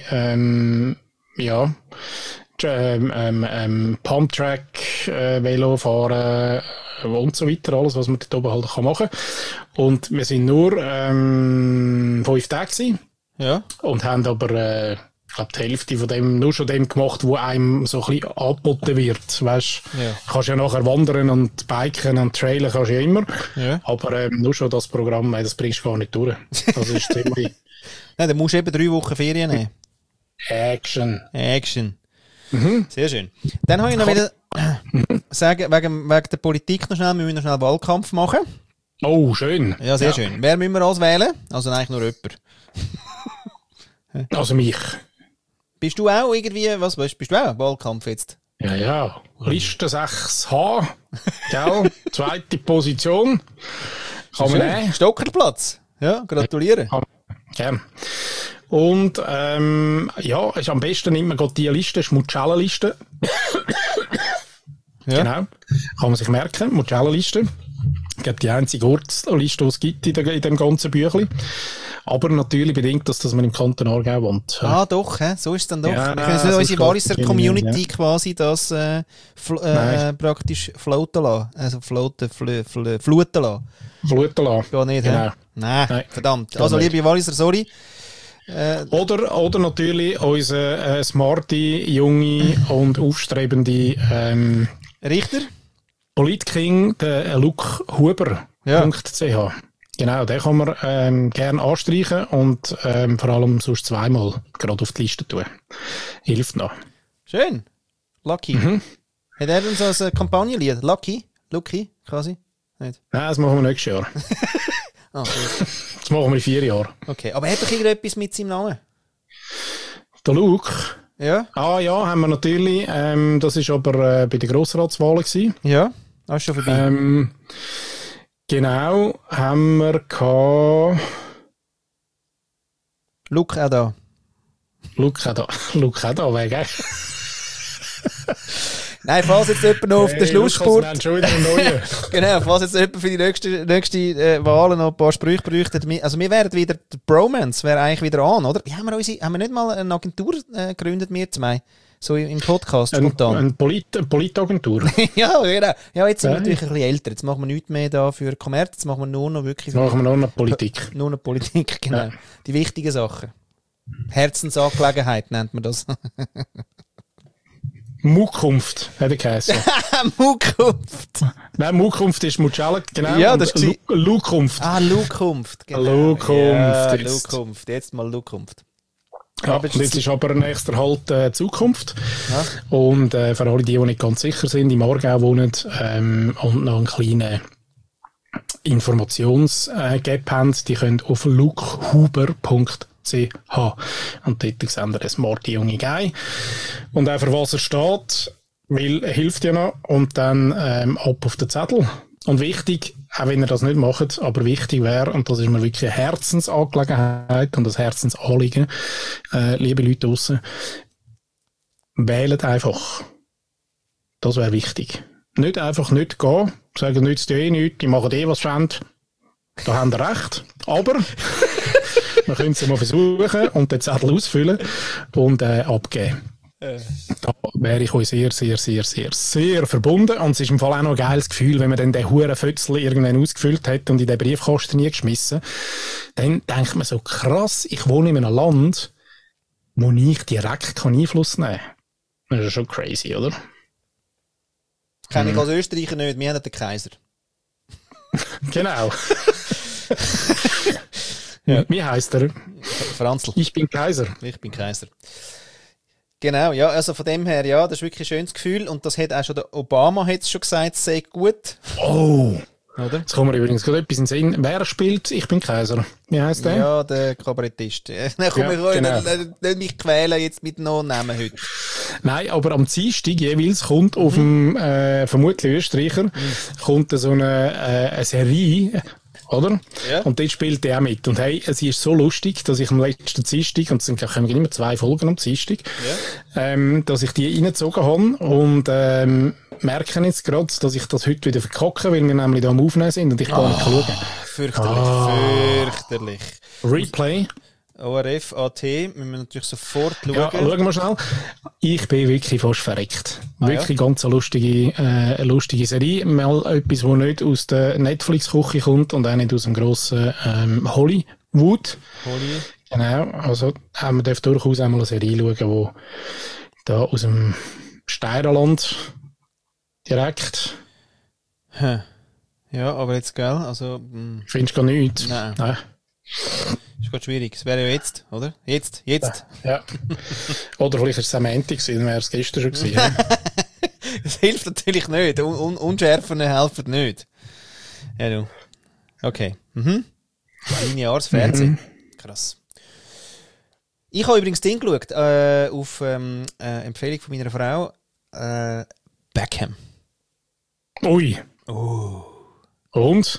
Pumptrack, Velo fahren und so weiter, alles, was man dort oben halt machen kann. Und wir sind nur 5 Tage gewesen, und haben aber ich glaube, die Hälfte von dem, nur schon dem gemacht, wo einem so ein bisschen angeboten wird. Weißt, kannst ja nachher wandern und biken und trailen kannst ja immer. Ja. Aber nur schon das Programm, das bringst du gar nicht durch. Das ist ziemlich... Nein, dann musst du eben 3 Wochen Ferien nehmen. Action. Mhm. Sehr schön. Dann habe ich noch wieder sagen, wegen der Politik noch schnell, wir müssen noch schnell Wahlkampf machen. Oh, schön. Ja, sehr schön. Wer müssen wir auswählen? Also eigentlich nur jemand. Also mich. Bist du auch irgendwie, was bist du auch? Wahlkampf jetzt? Ja. Liste 6H. Gell? 2. Position. Kann man nehmen. Stockerplatz. Ja, gratuliere. Gern. Und, ist am besten nimmt man gerade die Liste, das ist Mucella-Liste. Genau. Kann man sich merken, Mucella-Liste. Ich glaube, die einzige Ortsliste, die es gibt in dem ganzen Büchlein. Aber natürlich bedingt das, dass man im Kanton Aargau wohnt. Ah, doch, so ist es dann doch. Ja, wir können unsere Walliser Community quasi das praktisch floaten lassen. Also fluten lassen. Fluten lassen. Geht nicht, genau. Nein, verdammt. Also, liebe Walliser, sorry. Oder natürlich unsere smarte, junge und aufstrebende Richter? Politking, der Luke Huber.ch. Genau, den kann man gerne anstreichen und vor allem sonst 2-mal gerade auf die Liste tun. Hilft noch. Schön. Lucky. Hat er denn so ein Kampagnenlied? Lucky, quasi? Nicht? Nein, das machen wir nächstes Jahr. Ah, das machen wir in 4 Jahren. Okay, aber hat doch irgendetwas mit seinem Namen? Der Luke? Ja. Ah ja, haben wir natürlich. Das war aber bei den Grossratswahlen gewesen. Ja, das ist schon vorbei. Genau, haben wir gehabt... Luke auch da. Luke auch da, wegen. Nein, falls jetzt jemand noch auf den Schlussspurt... Genau, falls jetzt jemand für die nächste Wahlen noch ein paar Sprüche bräuchte. Also wir wären wieder... Die Bromance wäre eigentlich wieder an, oder? Haben wir nicht mal eine Agentur gegründet, wir zwei? So im Podcast spontan. Eine Politagentur. Ja, genau. Ja, jetzt sind wir natürlich ein bisschen älter. Jetzt machen wir nichts mehr da für Kommerz. Jetzt machen wir nur noch wirklich... Machen wir nur noch Politik. Nur noch Politik, genau. Ja. Die wichtigen Sachen. Herzensangelegenheit nennt man das. Mukunft, hat er geheißen. Mukunft. Nein, Mukunft ist Mucella, genau. Ja, das ist Lukunft. Ah, Lukunft, genau. Lukunft. Ja, Lukunft. Jetzt mal Lukunft. Ja, und jetzt ist aber nächster Halt Zukunft. Ja. Und für alle die nicht ganz sicher sind, im Aargau wohnen und noch einen kleinen Informationsgap haben, die können auf lukehuber.ch und dort sehen wir eine smarte junge Guy. Und auch für was er steht, weil hilft ja noch. Und dann ab auf den Zettel. Und wichtig, auch wenn ihr das nicht macht, aber wichtig wäre, und das ist mir wirklich eine Herzensangelegenheit und ein Herzensanliegen, liebe Leute draussen, wählt einfach. Das wäre wichtig. Nicht einfach nicht gehen, sagen, nützt ja nichts, die machen was sie wollen. Da haben ihr recht. Aber man könnte es mal versuchen und den Zettel ausfüllen und abgeben. Da wäre ich euch sehr, sehr, sehr, sehr, sehr verbunden. Und es ist im Fall auch noch ein geiles Gefühl, wenn man dann den huren Fötzel irgendwann ausgefüllt hat und in den Briefkasten nie geschmissen. Dann denkt man so, krass, ich wohne in einem Land, wo ich direkt Einfluss nehmen kann. Das ist schon crazy, oder? Kenne ich als Österreicher nicht, wir haben den Kaiser. Genau. Ja. Wie heisst er? Franzl. Ich bin Kaiser. Ich bin Kaiser. Genau, ja, also von dem her, ja, das ist wirklich ein schönes Gefühl und das hat auch schon der Obama hat's schon gesagt, es sei gut. Oh! Oder? Jetzt kommen wir übrigens gerade etwas in den Sinn. Wer spielt Ich bin Kaiser? Wie heisst der? Ja, der Kabarettist. Dann nicht mich quälen jetzt mit No-Namen heute. Nein, aber am Dienstag jeweils kommt auf dem, vermutlich Österreicher, kommt so eine Serie, oder? Ja. Und dort spielt er auch mit. Und hey, es ist so lustig, dass ich am letzten Dienstag, und es sind kommen immer 2 Folgen am Dienstag, dass ich die reingezogen habe und merke jetzt gerade, dass ich das heute wieder verkacke, weil wir nämlich da am Aufnehmen sind und ich gar nicht schauen. Fürchterlich. Replay. ORF, AT, müssen wir natürlich sofort schauen. Ja, schauen wir schnell. Ich bin wirklich fast verreckt. Wirklich ganz eine lustige Serie. Mal etwas, das nicht aus der Netflix-Küche kommt und auch nicht aus dem grossen Hollywood. Genau, also man darf durchaus einmal eine Serie schauen, die da aus dem Steirerland direkt... Ja, aber jetzt, gell, also... Findest du gar nichts? Nein. Ist gerade schwierig. Es wäre ja jetzt, oder? Jetzt. Ja. Oder vielleicht ist es am Montag gewesen, dann wäre es gestern schon gewesen. Das hilft natürlich nicht. Unschärfen helfen nicht. Ja, du. Okay. Lineares Fernsehen. Krass. Ich habe übrigens Ding geschaut, auf Empfehlung von meiner Frau. Beckham. Ui. Oh. Und?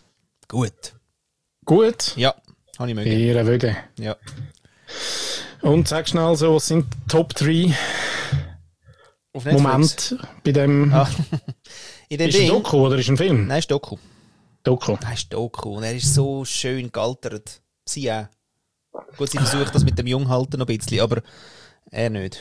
Gut? Ja. Habe ich mögen. Ihre Würde. Ja. Und sag schnell so, was sind die Top 3 Momente bei dem... In dem ist es ein Doku oder ist es ein Film? Nein, ist Doku. Nein, ist Doku. Und er ist so schön gealtert. Sie auch. Gut, sie versucht das mit dem Junghalten noch ein bisschen, aber er nicht.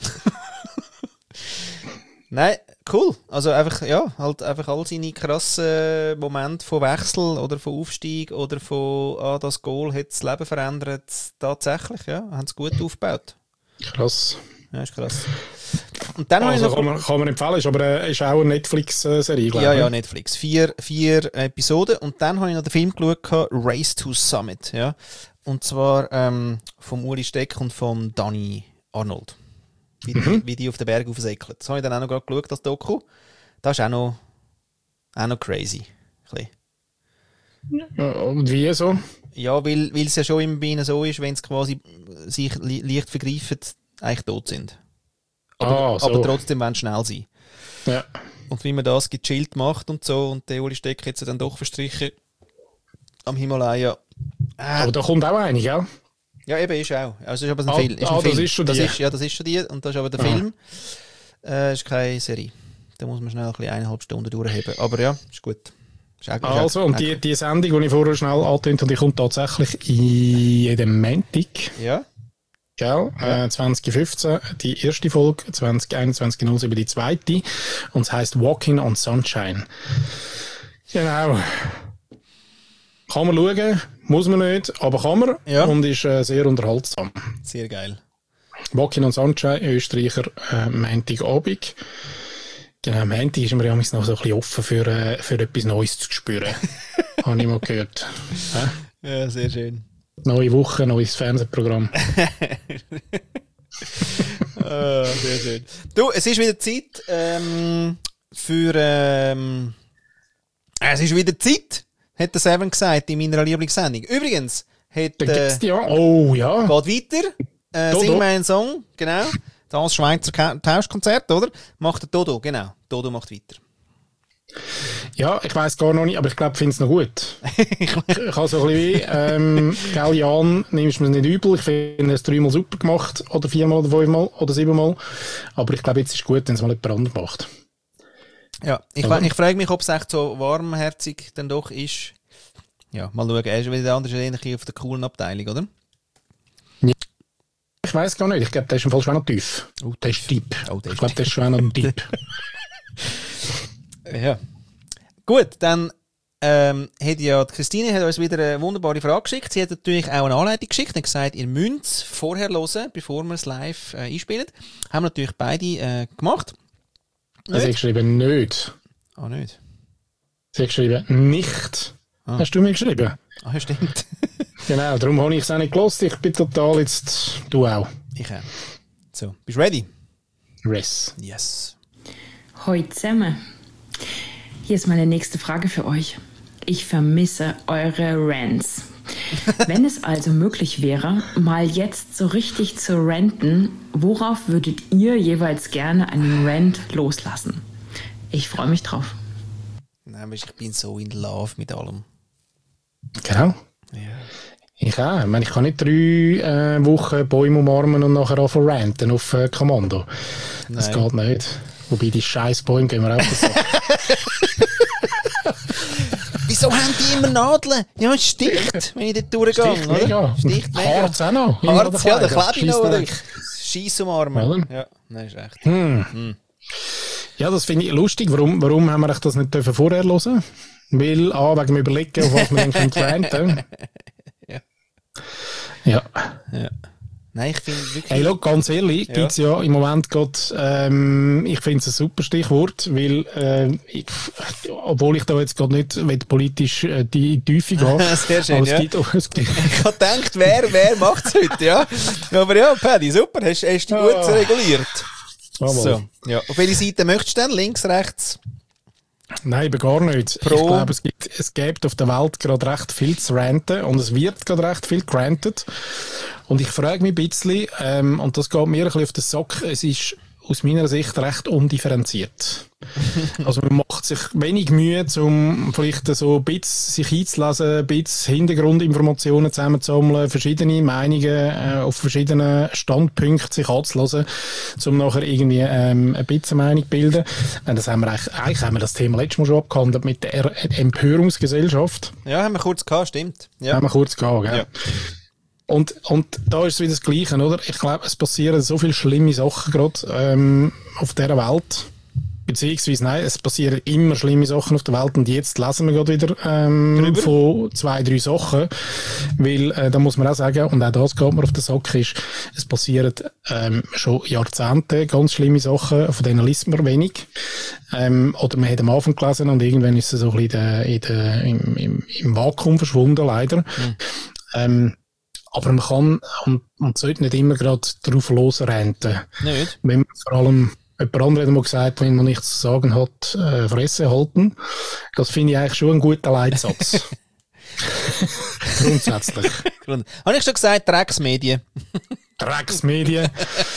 Nein, cool. Also einfach, ja, halt einfach all seine krassen Momente von Wechsel oder von Aufstieg oder von, das Goal hat das Leben verändert. Tatsächlich, ja, haben es gut aufgebaut. Krass. Ja, ist krass. Und dann also kann man empfehlen, ist aber ist auch eine Netflix-Serie, glaube ich. Ja, Netflix. 4 Episoden. Und dann habe ich noch den Film geschaut, Race to Summit. Ja. Und zwar vom Uli Steck und vom Danny Arnold. Wie die auf den Berg aufsäckeln. Das habe ich dann auch noch gerade geschaut, das Doku. Das ist auch noch crazy. Und wie so? Ja, weil es ja schon im Bienen so ist, wenn es quasi sich leicht vergreifen, eigentlich tot sind. Aber trotzdem wollen schnell sein. Ja. Und wie man das gechillt macht und so, und der Uli Steck hat sie dann doch verstrichen am Himalaya. Aber da kommt auch eine, gell? Ja, eben, ist auch. Also ist aber ein Film. Das ist schon die. Das ist schon die, und das ist aber der Film. Ist keine Serie. Da muss man schnell ein bisschen 1,5 Stunden durchheben. Aber ja, ist gut. Und die Sendung, die ich vorher schnell angetönt habe, die kommt tatsächlich in jedem Montag. Ja. Gell? 2015 die erste Folge, 2021 die zweite. Und es heisst Walking on Sunshine. Genau. Kann man schauen, muss man nicht, aber kann man. Ja. Und ist sehr unterhaltsam. Sehr geil. Walking on Sunshine, Österreicher, Montagabend. Genau, Montag ist mir ja noch so ein bisschen offen für etwas Neues zu spüren. Habe ich mal gehört. Ja, sehr schön. Neue Woche, neues Fernsehprogramm. Sehr schön. Du, es ist wieder Zeit es ist wieder Zeit, hat der Seven gesagt in meiner Lieblingssendung. Übrigens, geht weiter. Sing mir einen Song, genau. Das Schweizer Tauschkonzert, oder? Macht der Dodo, genau. Dodo macht weiter. Ja, ich weiss gar noch nicht, aber ich glaube, ich finde es noch gut. Ich habe so ein bisschen gell, Jan, nimmst du mir nicht übel. Ich finde es 3-mal super gemacht, oder 4-mal, oder 5-mal, oder 7-mal. Aber ich glaube, jetzt ist es gut, wenn es mal jemand anderes macht. Ja, ich frage mich, ob es echt so warmherzig dann doch ist. Ja, mal schauen. Er ist wieder anders ähnlich auf der coolen Abteilung, oder? Ja. Ich weiss gar nicht. Ich glaube, der ist im Fall schon noch tief. Der ist deep. Ich glaube, der ist schon noch deep. Ja. Gut, dann hat ja Christine hat uns wieder eine wunderbare Frage geschickt. Sie hat natürlich auch eine Anleitung geschickt und gesagt, ihr müsst es vorher hören, bevor wir es live einspielen. Haben natürlich beide gemacht. Also sie hat geschrieben nicht. Ah, nicht? Sie hat geschrieben nicht. Ah. Hast du mir geschrieben? Ah, ja, stimmt. Genau, darum habe ich es auch nicht gehört. Ich bin total jetzt... Du auch. Ich auch. So, bist du ready? Yes. Hoi zusammen. Hier ist meine nächste Frage für euch. Ich vermisse eure Rants. Wenn es also möglich wäre, mal jetzt so richtig zu ranten, worauf würdet ihr jeweils gerne einen Rant loslassen? Ich freue mich drauf. Nein, ich bin so in love mit allem. Genau. Ja. Ich auch. Ich meine, ich kann nicht 3 Wochen Bäume umarmen und nachher anfangen ranten auf Kommando. Nein. Das geht nicht. Wobei die scheiß Bäume gehen wir auch so. Wieso haben die immer Nadeln? Ja, es sticht, wenn ich dort durchgehe. Sticht mega. Sticht mega. Harz auch noch. Harz, ja, der klebe ich noch, oder? Scheiss umarmen. Ja, nein, ist recht. Ja, das finde ich lustig. Warum haben wir das nicht vorher hören? Weil, wegen dem Überlegen, auf was wir dann ranten. Ja. Nein, ich finde wirklich... Hey, look, ganz ehrlich, gibt es ja im Moment gerade, ich finde es ein super Stichwort, weil, obwohl ich da jetzt gerade nicht politisch die Tiefe gehe. Sehr schön, aber ich habe gedacht, wer macht es heute, ja? Aber ja, Paddy, super, hast du gut reguliert. So, ja. Auf welche Seite möchtest du denn? Links, rechts? Nein, eben gar nicht. Pro. Ich glaube, es gibt auf der Welt gerade recht viel zu ranten und es wird gerade recht viel gerantet. Und ich frage mich ein bisschen, und das geht mir ein bisschen auf den Sack, es ist aus meiner Sicht recht undifferenziert. Also man macht sich wenig Mühe, um vielleicht so ein bisschen sich einzulesen, ein bisschen Hintergrundinformationen zusammenzusammeln, verschiedene Meinungen auf verschiedenen Standpunkten sich anzulassen, um nachher irgendwie ein bisschen Meinung zu bilden. Das haben wir eigentlich haben wir das Thema letztes Mal schon abgehandelt mit der Empörungsgesellschaft. Ja, haben wir kurz gehabt, stimmt. Ja. Haben wir kurz gehabt, gell? Ja. Und da ist es wieder das Gleiche, oder? Ich glaube, es passieren so viele schlimme Sachen gerade auf dieser Welt. Beziehungsweise, nein, es passieren immer schlimme Sachen auf der Welt und jetzt lesen wir gerade wieder von 2-3 Sachen. Weil, da muss man auch sagen, und auch das geht mir auf den Sack, ist, es passieren schon Jahrzehnte ganz schlimme Sachen, von denen liest man wenig. Oder man hat am Anfang gelesen und irgendwann ist es so ein bisschen im Vakuum verschwunden, leider. Aber man kann und sollte nicht immer gerade drauf losrenten. Nicht? Wenn man vor allem, jemand anderes hat mal gesagt, wenn man nichts zu sagen hat, Fresse halten. Das finde ich eigentlich schon ein guter Leitsatz. Grundsätzlich. Habe ich schon gesagt, Drecksmedien. Drecksmedien.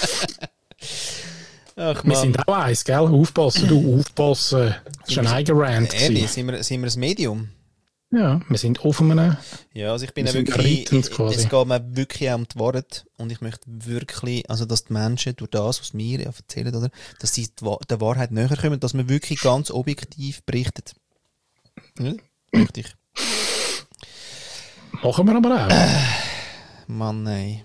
Ach, wir sind auch eins, gell? Aufpassen, du, aufpassen. Das ist ein eigener Rant. Sind wir ein Medium? Ja, wir sind offen. Ja, also ich bin ja wirklich, es geht mir wirklich auch um die Wahrheit und ich möchte wirklich, also dass die Menschen durch das, was mir erzählen, oder, dass sie der Wahrheit näher kommen, dass man wirklich ganz objektiv berichtet. Ja, möchte ich. Machen wir aber auch. Mann, nein.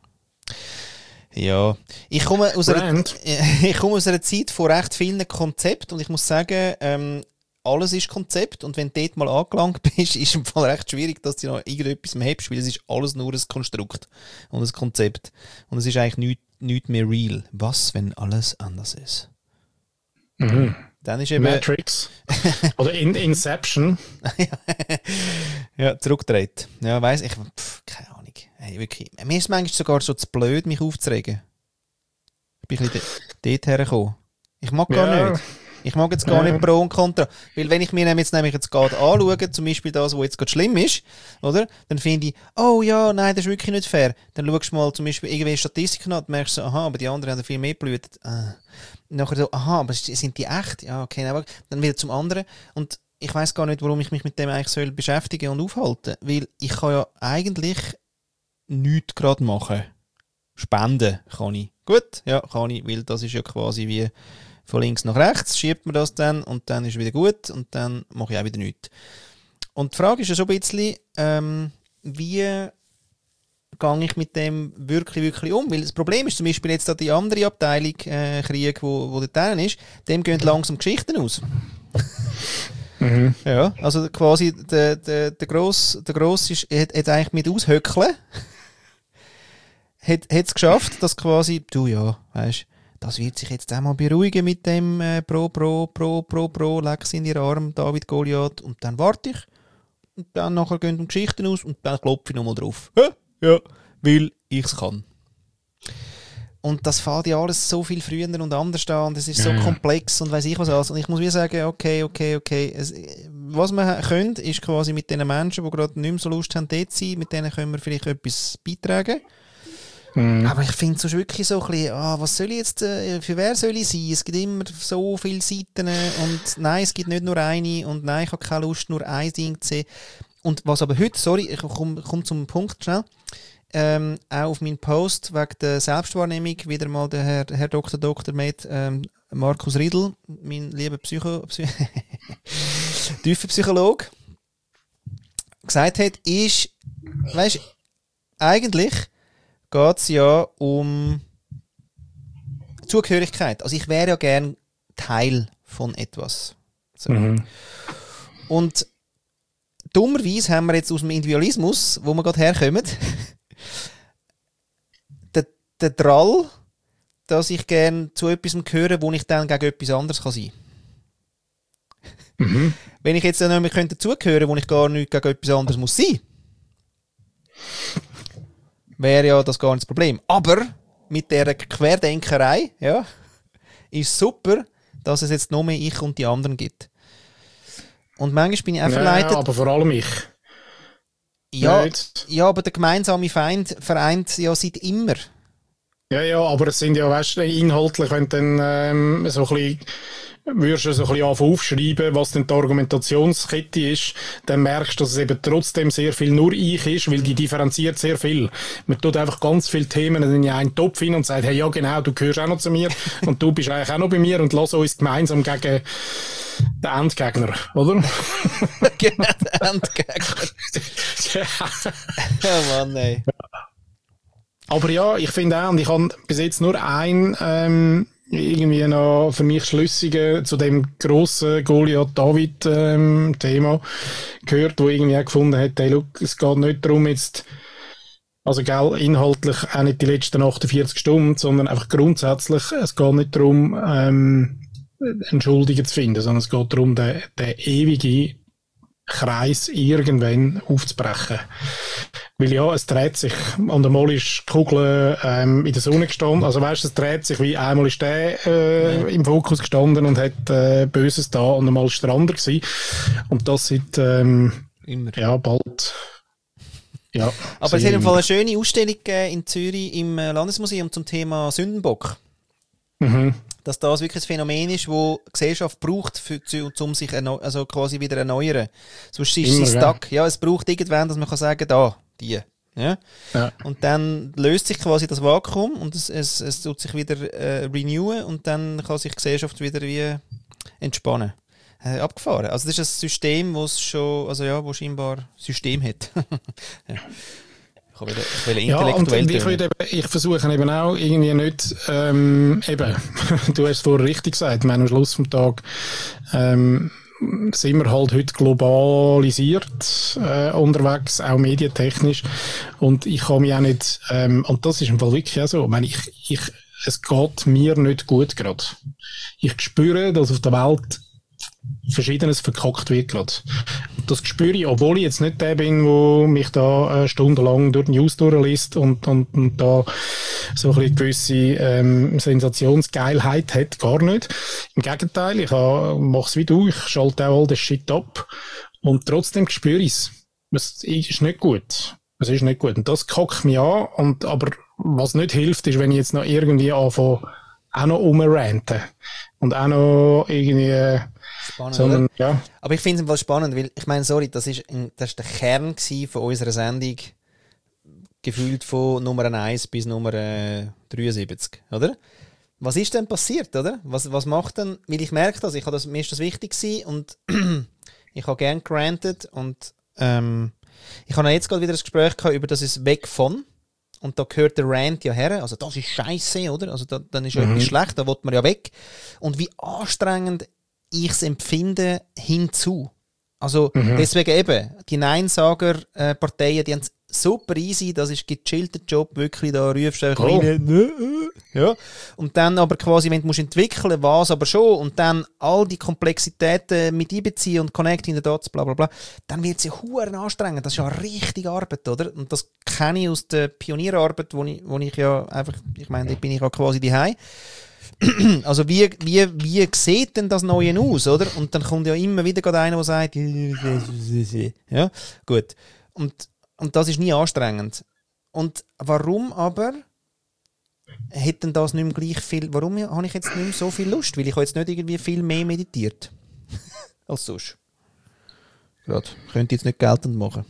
Ja, ich komme aus einer Zeit von recht vielen Konzepten und ich muss sagen, alles ist Konzept und wenn du dort mal angelangt bist, ist es im Fall recht schwierig, dass du noch irgendetwas mehr hast, weil es ist alles nur ein Konstrukt und ein Konzept. Und es ist eigentlich nichts mehr real. Was, wenn alles anders ist? Mhm. Dann ist eben Matrix. Oder Inception. Ja, zurückgedreht. Ja, weiss ich. Keine Ahnung. Hey, wirklich. Mir ist es manchmal sogar so zu blöd, mich aufzuregen. Ich bin ein bisschen dort hergekommen. Ich mag gar nicht. Ich mag jetzt gar nicht Pro und Contra. Weil wenn ich mir jetzt gerade anschaue, zum Beispiel das, was jetzt gerade schlimm ist, oder? Dann finde ich, oh ja, nein, das ist wirklich nicht fair. Dann schaust du mal zum Beispiel irgendwelche Statistiken an und merkst so, aha, aber die anderen haben viel mehr blutet. Nachher so, aha, aber sind die echt? Ja, okay, aber dann wieder zum anderen. Und ich weiss gar nicht, warum ich mich mit dem eigentlich soll beschäftigen und aufhalten. Weil ich kann ja eigentlich nichts gerade machen. Spenden kann ich. Gut, ja, kann ich, weil das ist ja quasi wie von links nach rechts, schiebt man das dann und dann ist es wieder gut und dann mache ich auch wieder nichts. Und die Frage ist ja so ein bisschen, wie gehe ich mit dem wirklich um? Weil das Problem ist zum Beispiel jetzt die andere Abteilung Krieg, wo dort drin ist, dem gehen langsam Geschichten aus. Mhm. Ja, also quasi der Gross hat eigentlich mit Aushöckeln hat es geschafft, dass quasi, du ja, weißt, das wird sich jetzt auch mal beruhigen mit dem Pro, Lex in ihr Arm, David Goliath, und dann warte ich, und dann nachher gehen die Geschichten aus, und dann klopfe ich nochmal drauf. Ja, weil ich es kann. Und das fällt ja alles so viel früher und anders an, und es ist so komplex und weiss ich was alles. Und ich muss wie sagen, okay. Was wir können, ist quasi mit den Menschen, die gerade nicht mehr so Lust haben, dort zu sein, mit denen können wir vielleicht etwas beitragen. Aber ich finde es wirklich so ein bisschen, was soll ich jetzt, für wer soll ich sein? Es gibt immer so viele Seiten und nein, es gibt nicht nur eine und nein, ich habe keine Lust, nur ein Ding zu sehen. Und was aber heute, sorry, ich komme zum Punkt schnell, auch auf meinen Post wegen der Selbstwahrnehmung wieder mal der Herr Dr. Med, Markus Riedl, mein lieber Tiefenpsychologe, gesagt hat, ist, weißt, eigentlich geht es ja um Zugehörigkeit. Also ich wäre ja gern Teil von etwas. So. Mhm. Und dummerweise haben wir jetzt aus dem Individualismus, wo wir gerade herkommen, den Drall, dass ich gern zu etwas gehöre, wo ich dann gegen etwas anderes sein kann. Mhm. Wenn ich jetzt dann nämlich dazugehören, wo ich gar nicht gegen etwas anderes muss sein, wäre ja das gar nicht das Problem. Aber mit der Querdenkerei, ja, ist super, dass es jetzt noch mehr ich und die anderen gibt. Und manchmal bin ich auch verleitet. Ja, aber vor allem ich. Ja, aber der gemeinsame Feind vereint ja seit immer. Ja, aber es sind ja, weißt du, inhaltlich, wenn du dann so ein bisschen würdest du so ein bisschen aufschreiben, was denn die Argumentationskette ist, dann merkst du, dass es eben trotzdem sehr viel nur ich ist, weil die differenziert sehr viel. Man tut einfach ganz viele Themen in einen Topf hin und sagt, hey, ja genau, du gehörst auch noch zu mir und du bist eigentlich auch noch bei mir und lass uns gemeinsam gegen den Endgegner, oder? Genau, den Endgegner. Ja, Mann, ey. Aber ja, ich finde auch, und ich habe bis jetzt nur irgendwie noch für mich schlüssige zu dem grossen Goliath-David-Thema gehört, wo irgendwie auch gefunden hat, hey, look, es geht nicht darum jetzt, also gell, inhaltlich auch nicht die letzten 48 Stunden, sondern einfach grundsätzlich, es geht nicht darum, Entschuldigung zu finden, sondern es geht darum, den ewige Kreis irgendwann aufzubrechen. Weil ja, es dreht sich. Und einmal ist die Kugel in der Sonne gestanden. Also weißt du, es dreht sich, wie einmal ist der im Fokus gestanden und hat Böses da und einmal ist der andere gewesen. Und das seit immer. Ja, bald Ja, aber es hat im Fall eine schöne Ausstellung in Zürich im Landesmuseum zum Thema Sündenbock. Mhm. Dass das wirklich ein Phänomen ist, das die Gesellschaft braucht, um sich also quasi wieder erneuern. Sonst ist sie stuck. Ja, es braucht irgendwann, dass man kann sagen, da, die. Ja? Ja. Und dann löst sich quasi das Vakuum und es tut sich wieder renewen und dann kann sich die Gesellschaft wieder wie entspannen. Abgefahren. Also das ist ein System, das schon, also ja, wo scheinbar System hat. Ja. Ich will intellektuell ich versuche eben auch irgendwie nicht, eben, du hast es vorher richtig gesagt, ich meine, am Schluss vom Tag sind wir halt heute globalisiert unterwegs, auch medientechnisch, und ich kann mich auch nicht, und das ist im Fall wirklich auch so, ich meine, es geht mir nicht gut gerade. Ich spüre, dass auf der Welt Verschiedenes verkackt wird gerade. Das spüre ich, obwohl ich jetzt nicht der bin, der mich da stundenlang durch die News durchliest und da so ein bisschen gewisse Sensationsgeilheit hat, gar nicht. Im Gegenteil, ich mache es wie du, ich schalte auch all das Shit ab und trotzdem spüre ich es. Es ist nicht gut. Es ist nicht gut. Und das kackt mich an, aber was nicht hilft, ist, wenn ich jetzt noch irgendwie anfange, auch noch rumranten und auch noch irgendwie spannend, ja. Aber ich finde es im Fall spannend, weil, ich meine, sorry, das ist der Kern von unserer Sendung, gefühlt von Nummer 1 bis Nummer 73, oder? Was ist denn passiert, oder? Was macht denn, weil ich merke das, mir ist das wichtig gewesen und ich habe gern gerantet und ich habe jetzt gerade wieder ein Gespräch gehabt über das ist weg von. Und da gehört der Rant ja her, also das ist scheiße, oder? Also dann ist ja etwas schlecht, da will man ja weg. Und wie anstrengend ich es empfinde hinzu. Also deswegen eben, die Nein-Sager-Parteien, die haben es super easy, das ist gechillter Job, wirklich, da rufst du einfach rein, ja. Und dann aber quasi, wenn du musst entwickeln, was aber schon, und dann all die Komplexitäten mit einbeziehen und connect in den Dots, bla bla bla, dann wird es ja verdammt anstrengend, das ist ja richtige Arbeit, oder? Und das kenne ich aus der Pionierarbeit, wo ich ja einfach, ich meine, da bin ich ja quasi daheim. Also wie sieht denn das Neue aus, oder? Und dann kommt ja immer wieder gerade einer, der sagt, ja, gut. Und das ist nie anstrengend. Und warum aber hat denn das nicht mehr gleich viel, warum habe ich jetzt nicht mehr so viel Lust? Weil ich habe jetzt nicht irgendwie viel mehr meditiert als sonst. Gerade. Könnte ich jetzt nicht geltend machen.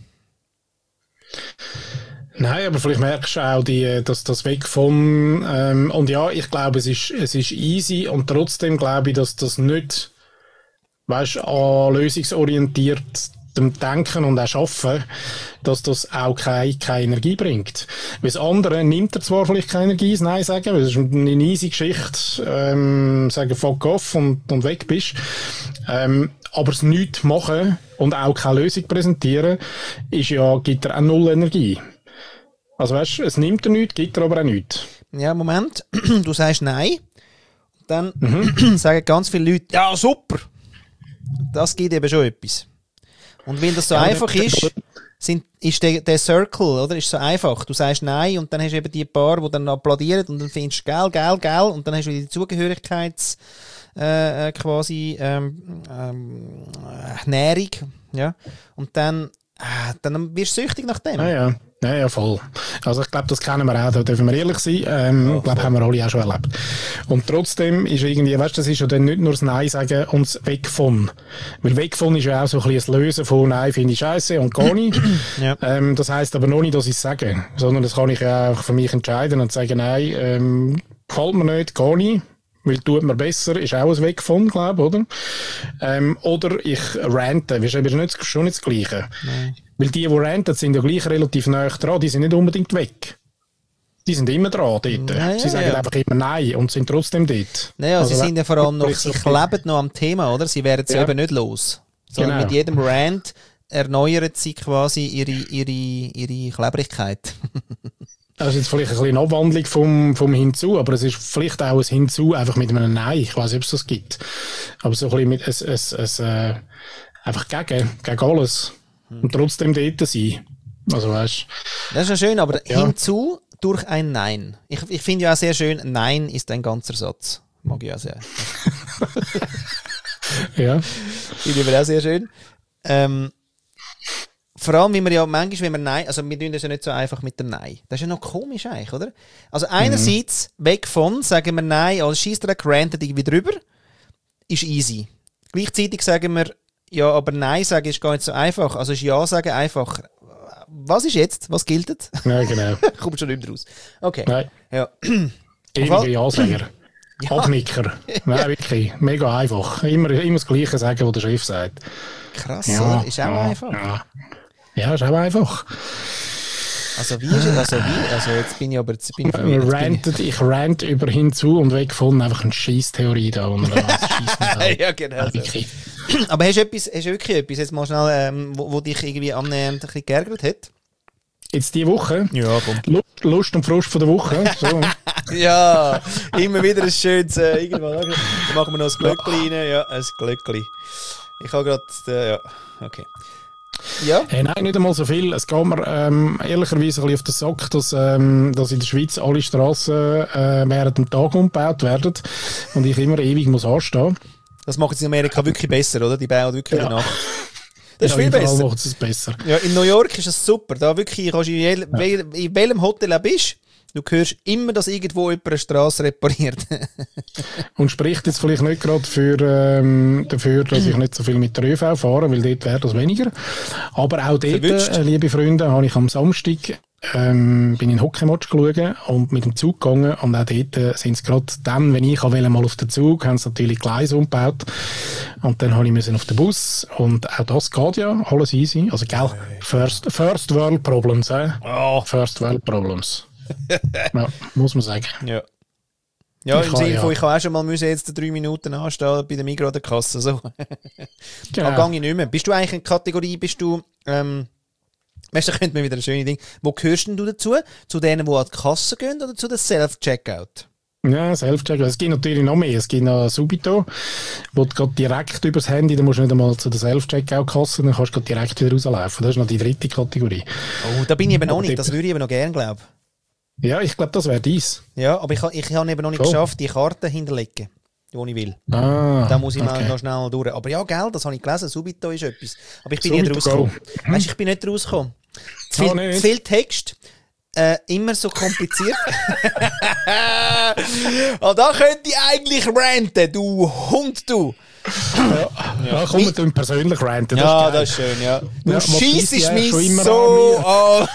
Nein, aber vielleicht merkst du auch, dass das weg von und ja, ich glaube, es ist easy und trotzdem glaube ich, dass das nicht, weißt, an lösungsorientiert dem Denken und auch Schaffen, dass das auch keine Energie bringt. Weil das andere nimmt er zwar vielleicht keine Energie, das Nein sagen, weil das ist eine easy Geschichte, sagen fuck off und weg bist. Aber es nicht machen und auch keine Lösung präsentieren, gibt er auch null Energie. Also weißt du, es nimmt er nichts, gibt er aber auch nichts. Ja, Moment, du sagst Nein, dann sagen ganz viele Leute, ja super, das gibt eben schon etwas. Und wenn das so einfach ist der Circle, oder? Ist so einfach. Du sagst Nein und dann hast du eben die paar, die dann applaudieren und dann findest du geil und dann hast du die Zugehörigkeits quasi Nährung, ja. Und dann wirst du süchtig nach dem. Ja, voll. Also ich glaube, das kennen wir auch, da dürfen wir ehrlich sein. Ich glaube, haben wir alle auch schon erlebt. Und trotzdem ist irgendwie, weißt du, das ist ja dann nicht nur das Nein sagen und das Weg von. Weil weg von ist ja auch so ein bisschen das Lösen von Nein finde ich scheiße und gar nicht. Ja. Das heisst aber noch nicht, dass ich es sage, sondern das kann ich ja auch für mich entscheiden und sagen, nein, gefällt mir nicht, gar nicht. Weil tut mir besser, ist auch ein Weg von, glaube ich, oder? Oder ich rante, das ist schon nicht das Gleiche. Nein. Weil die ranten, sind ja gleich relativ nah dran, die sind nicht unbedingt weg. Die sind immer dran dort. Sie sagen einfach immer Nein und sind trotzdem dort. Naja, also sie sind ja vor allem noch, sie kleben noch am Thema, oder? Sie werden es eben nicht los. Sondern mit jedem Rant erneuern sie quasi ihre Klebrigkeit. Das ist jetzt vielleicht ein bisschen eine Abwandlung vom Hinzu, aber es ist vielleicht auch ein Hinzu einfach mit einem Nein. Ich weiß nicht, ob es das gibt. Aber so ein bisschen mit einfach gegen alles. Und trotzdem dort sein. Also weißt, das ist ja schön, aber hinzu durch ein Nein. Ich finde ja auch sehr schön, Nein ist ein ganzer Satz. Mag ich auch sehr. Ja. Finde ich aber auch sehr schön. vor allem, wie wir ja manchmal, wenn wir Nein, also wir tun das ja nicht so einfach mit dem Nein. Das ist ja noch komisch eigentlich, oder? Also einerseits, weg von, sagen wir Nein, als Scheissdreck rantet irgendwie drüber, ist easy. Gleichzeitig sagen wir, ja, aber Nein sagen ist gar nicht so einfach. Also ist Ja sagen einfacher. Was ist jetzt? Was gilt? Ja, genau. Kommt schon nicht mehr raus. Okay. Nein. Ja. Ewige Ja-Säger. Ja. Abnicker. Nein, wirklich. Mega einfach. Immer das Gleiche sagen, was der Chef sagt. Krass, ja, oder? Ist auch einfach. Ja, ist auch einfach. Also wie ist es? Also jetzt bin ich aber... Ich rant über hinzu und weg von einfach eine Scheisstheorie da. Ja, genau so. Aber hast du wirklich etwas, jetzt mal schnell, wo dich irgendwie annähernd ein bisschen geärgert hat? Jetzt diese Woche? Ja, komm. Lust und Frust von der Woche. So. Ja, immer wieder ein schönes... irgendwann machen wir noch ein Glöckchen rein. Ja, ein Glöckchen. Ich habe gerade... ja, okay. Ja? Hey, nein, nicht einmal so viel. Es geht mir ehrlicherweise ein bisschen auf den Sack, dass in der Schweiz alle Strassen während dem Tag umgebaut werden und ich immer ewig muss anstehen. Das macht es in Amerika wirklich besser, oder? Die bauen wirklich in der Nacht. Das ist viel besser. Macht es besser. Ja, in New York ist es super. Da wirklich kannst du in welchem Hotel du bist, du hörst immer, dass irgendwo jemand eine Strasse repariert. Und spricht jetzt vielleicht nicht gerade dafür, dass ich nicht so viel mit der ÖV fahre, weil dort wäre das weniger. Aber auch dort, liebe Freunde, habe ich am Samstag bin in den Hockeymatch geschaut und mit dem Zug gegangen und auch dort sind es gerade dann, wenn ich mal auf den Zug, haben sie natürlich Gleise umgebaut und dann habe ich müssen auf den Bus und auch das geht ja, alles easy, also gell, First World Problems, First World Problems. Ja, muss man sagen. Ja. Ja, im Sinne von, ich kann auch schon mal jetzt 3 Minuten anstehen bei der Migros der Kasse, so. Genau. Da gehe ich nicht mehr. Bist du eigentlich in Kategorie, weißt du, da könnte man wieder ein schönes Ding. Wo gehörst denn du dazu? Zu denen, die an die Kasse gehen oder zu den Self-Checkout? Ja, Self-Checkout. Es gibt natürlich noch mehr. Es gibt noch Subito, wo du gerade direkt übers Handy, da musst du nicht einmal zu der Self-Checkout-Kasse, dann kannst du direkt wieder rauslaufen. Das ist noch die dritte Kategorie. Oh, da bin ich eben noch nicht. Das würde ich eben noch gerne, glaube ich. Ja, ich glaube, das wäre dies. Ja, aber ich habe eben noch nicht geschafft, die Karte hinterlegen, die ich will. Da muss ich mal noch schnell durch. Aber ja, gell, das habe ich gelesen. Subito ist etwas. Aber ich bin nie rausgekommen. Weißt du, ich bin nicht rausgekommen. Zu viel Text. Immer so kompliziert. Und da könnte ich eigentlich ranten, du Hund, du. Ja, komm, wir tun persönlich ranten. Das ist schön, ja. Du scheissest mich so an.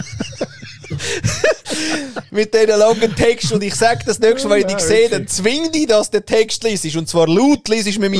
Mit diesen langen Text und ich sage das nächste Mal, wenn ich dich sehe, dann zwing dich, dass der Text liest. Und zwar laut liest mir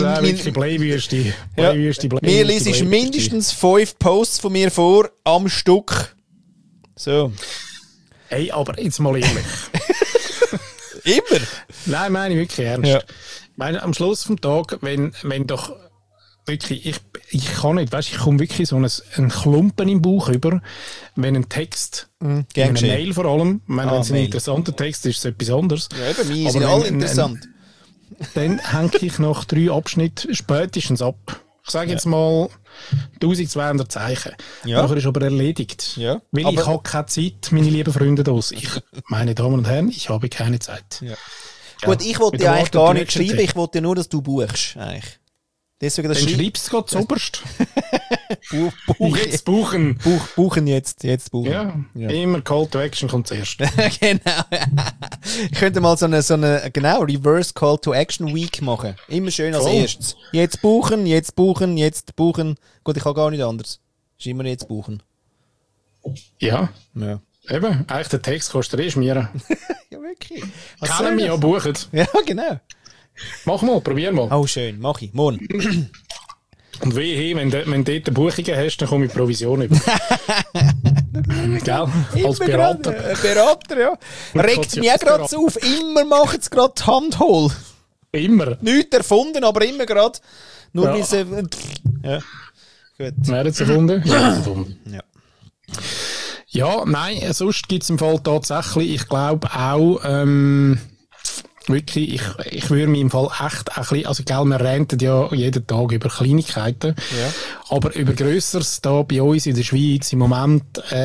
mir liest mindestens 5 Posts von mir vor am Stück. So. Hey, aber jetzt mal ehrlich. Immer? Nein, meine ich wirklich ernst. Ja. Ich meine, am Schluss vom Tag, wenn doch wirklich, ich kann nicht, weißt, ich komme wirklich so einen Klumpen im Bauch über, wenn ein Text, eine Mail vor allem, wenn es ein interessanter Text ist, ist es etwas anderes. Ja, bei mir sind alle interessant. Dann hänge ich nach 3 Abschnitten spätestens ab. Ich sage jetzt mal 1200 Zeichen. Ja. Nachher ist aber erledigt. Ja. Weil ich habe keine Zeit, meine lieben Freunde das. Meine Damen und Herren, ich habe keine Zeit. Ja. Gut, ich wollte dir eigentlich gar nicht schreiben, ich wollte nur, dass du buchst. Eigentlich. Deswegen das dann schreibst du gerade zuoberst. Jetzt buchen. Buchen jetzt buchen. Ja. Immer Call to Action kommt zuerst. Genau. Ich könnte mal so eine Reverse Call to Action Week machen. Immer schön als erstes. Jetzt buchen, jetzt buchen, jetzt buchen. Gut, ich kann gar nicht anders. Ist immer jetzt buchen. Ja. Eben, eigentlich der Text kostet mir. Ja, wirklich. Kennen wir ja buchen. Ja, genau. Mach mal, probier mal. Oh, schön, mach ich. Morgen. Und wehe, wenn du dort Buchungen hast, dann komme ich Provision über. Gell? Als Berater. Berater, ja. Regt mich auch gerade auf. Immer machen sie gerade die Hand hohl. Immer. Nichts erfunden, aber immer gerade. Nur weil sie... Ja. Gut. Wer hat es erfunden? Ja. Ja, nein, sonst gibt es im Fall tatsächlich, ich glaube auch, wirklich, ich würde mich im Fall echt ein bisschen, also gell, wir ranten ja jeden Tag über Kleinigkeiten, aber über Grösseres da bei uns in der Schweiz im Moment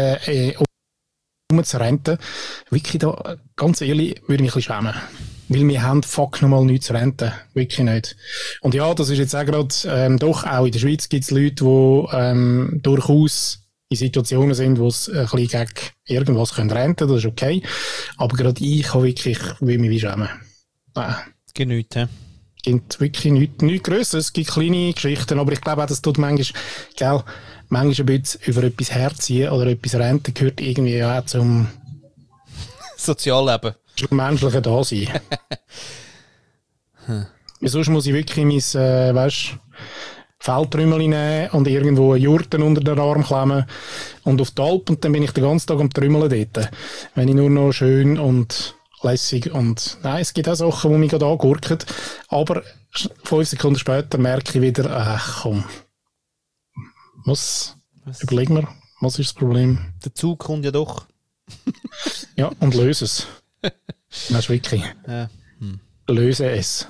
zu renten, wirklich da, ganz ehrlich, würde ich mich ein bisschen schämen. Weil wir haben nochmal nichts zu renten. Wirklich nicht. Und ja, das ist jetzt auch gerade, doch auch in der Schweiz gibt es Leute, die durchaus in Situationen sind, wo es ein bisschen gegen irgendwas renten können, das ist okay. Aber gerade ich habe wirklich, will mich wie schämen. Genügt, hä? Es gibt wirklich nichts Grösseres. Es gibt kleine Geschichten, aber ich glaube auch, das tut manchmal ein bisschen über etwas herziehen oder etwas renten gehört irgendwie ja zum Sozialleben. Zum menschlichen Dasein. Sonst muss ich wirklich mein, Feldtrümmeli nehmen und irgendwo eine Jurte unter den Arm klemmen und auf die Alp und dann bin ich den ganzen Tag am Trümmeln dort. Wenn ich nur noch schön und lässig und nein, es gibt auch Sachen, die mich gerade angurken, aber 5 Sekunden später merke ich wieder, ach komm, überleg mir, was ist das Problem? Der Zug kommt ja doch. Ja, und löse es. Das ist wirklich. Ja. Löse es.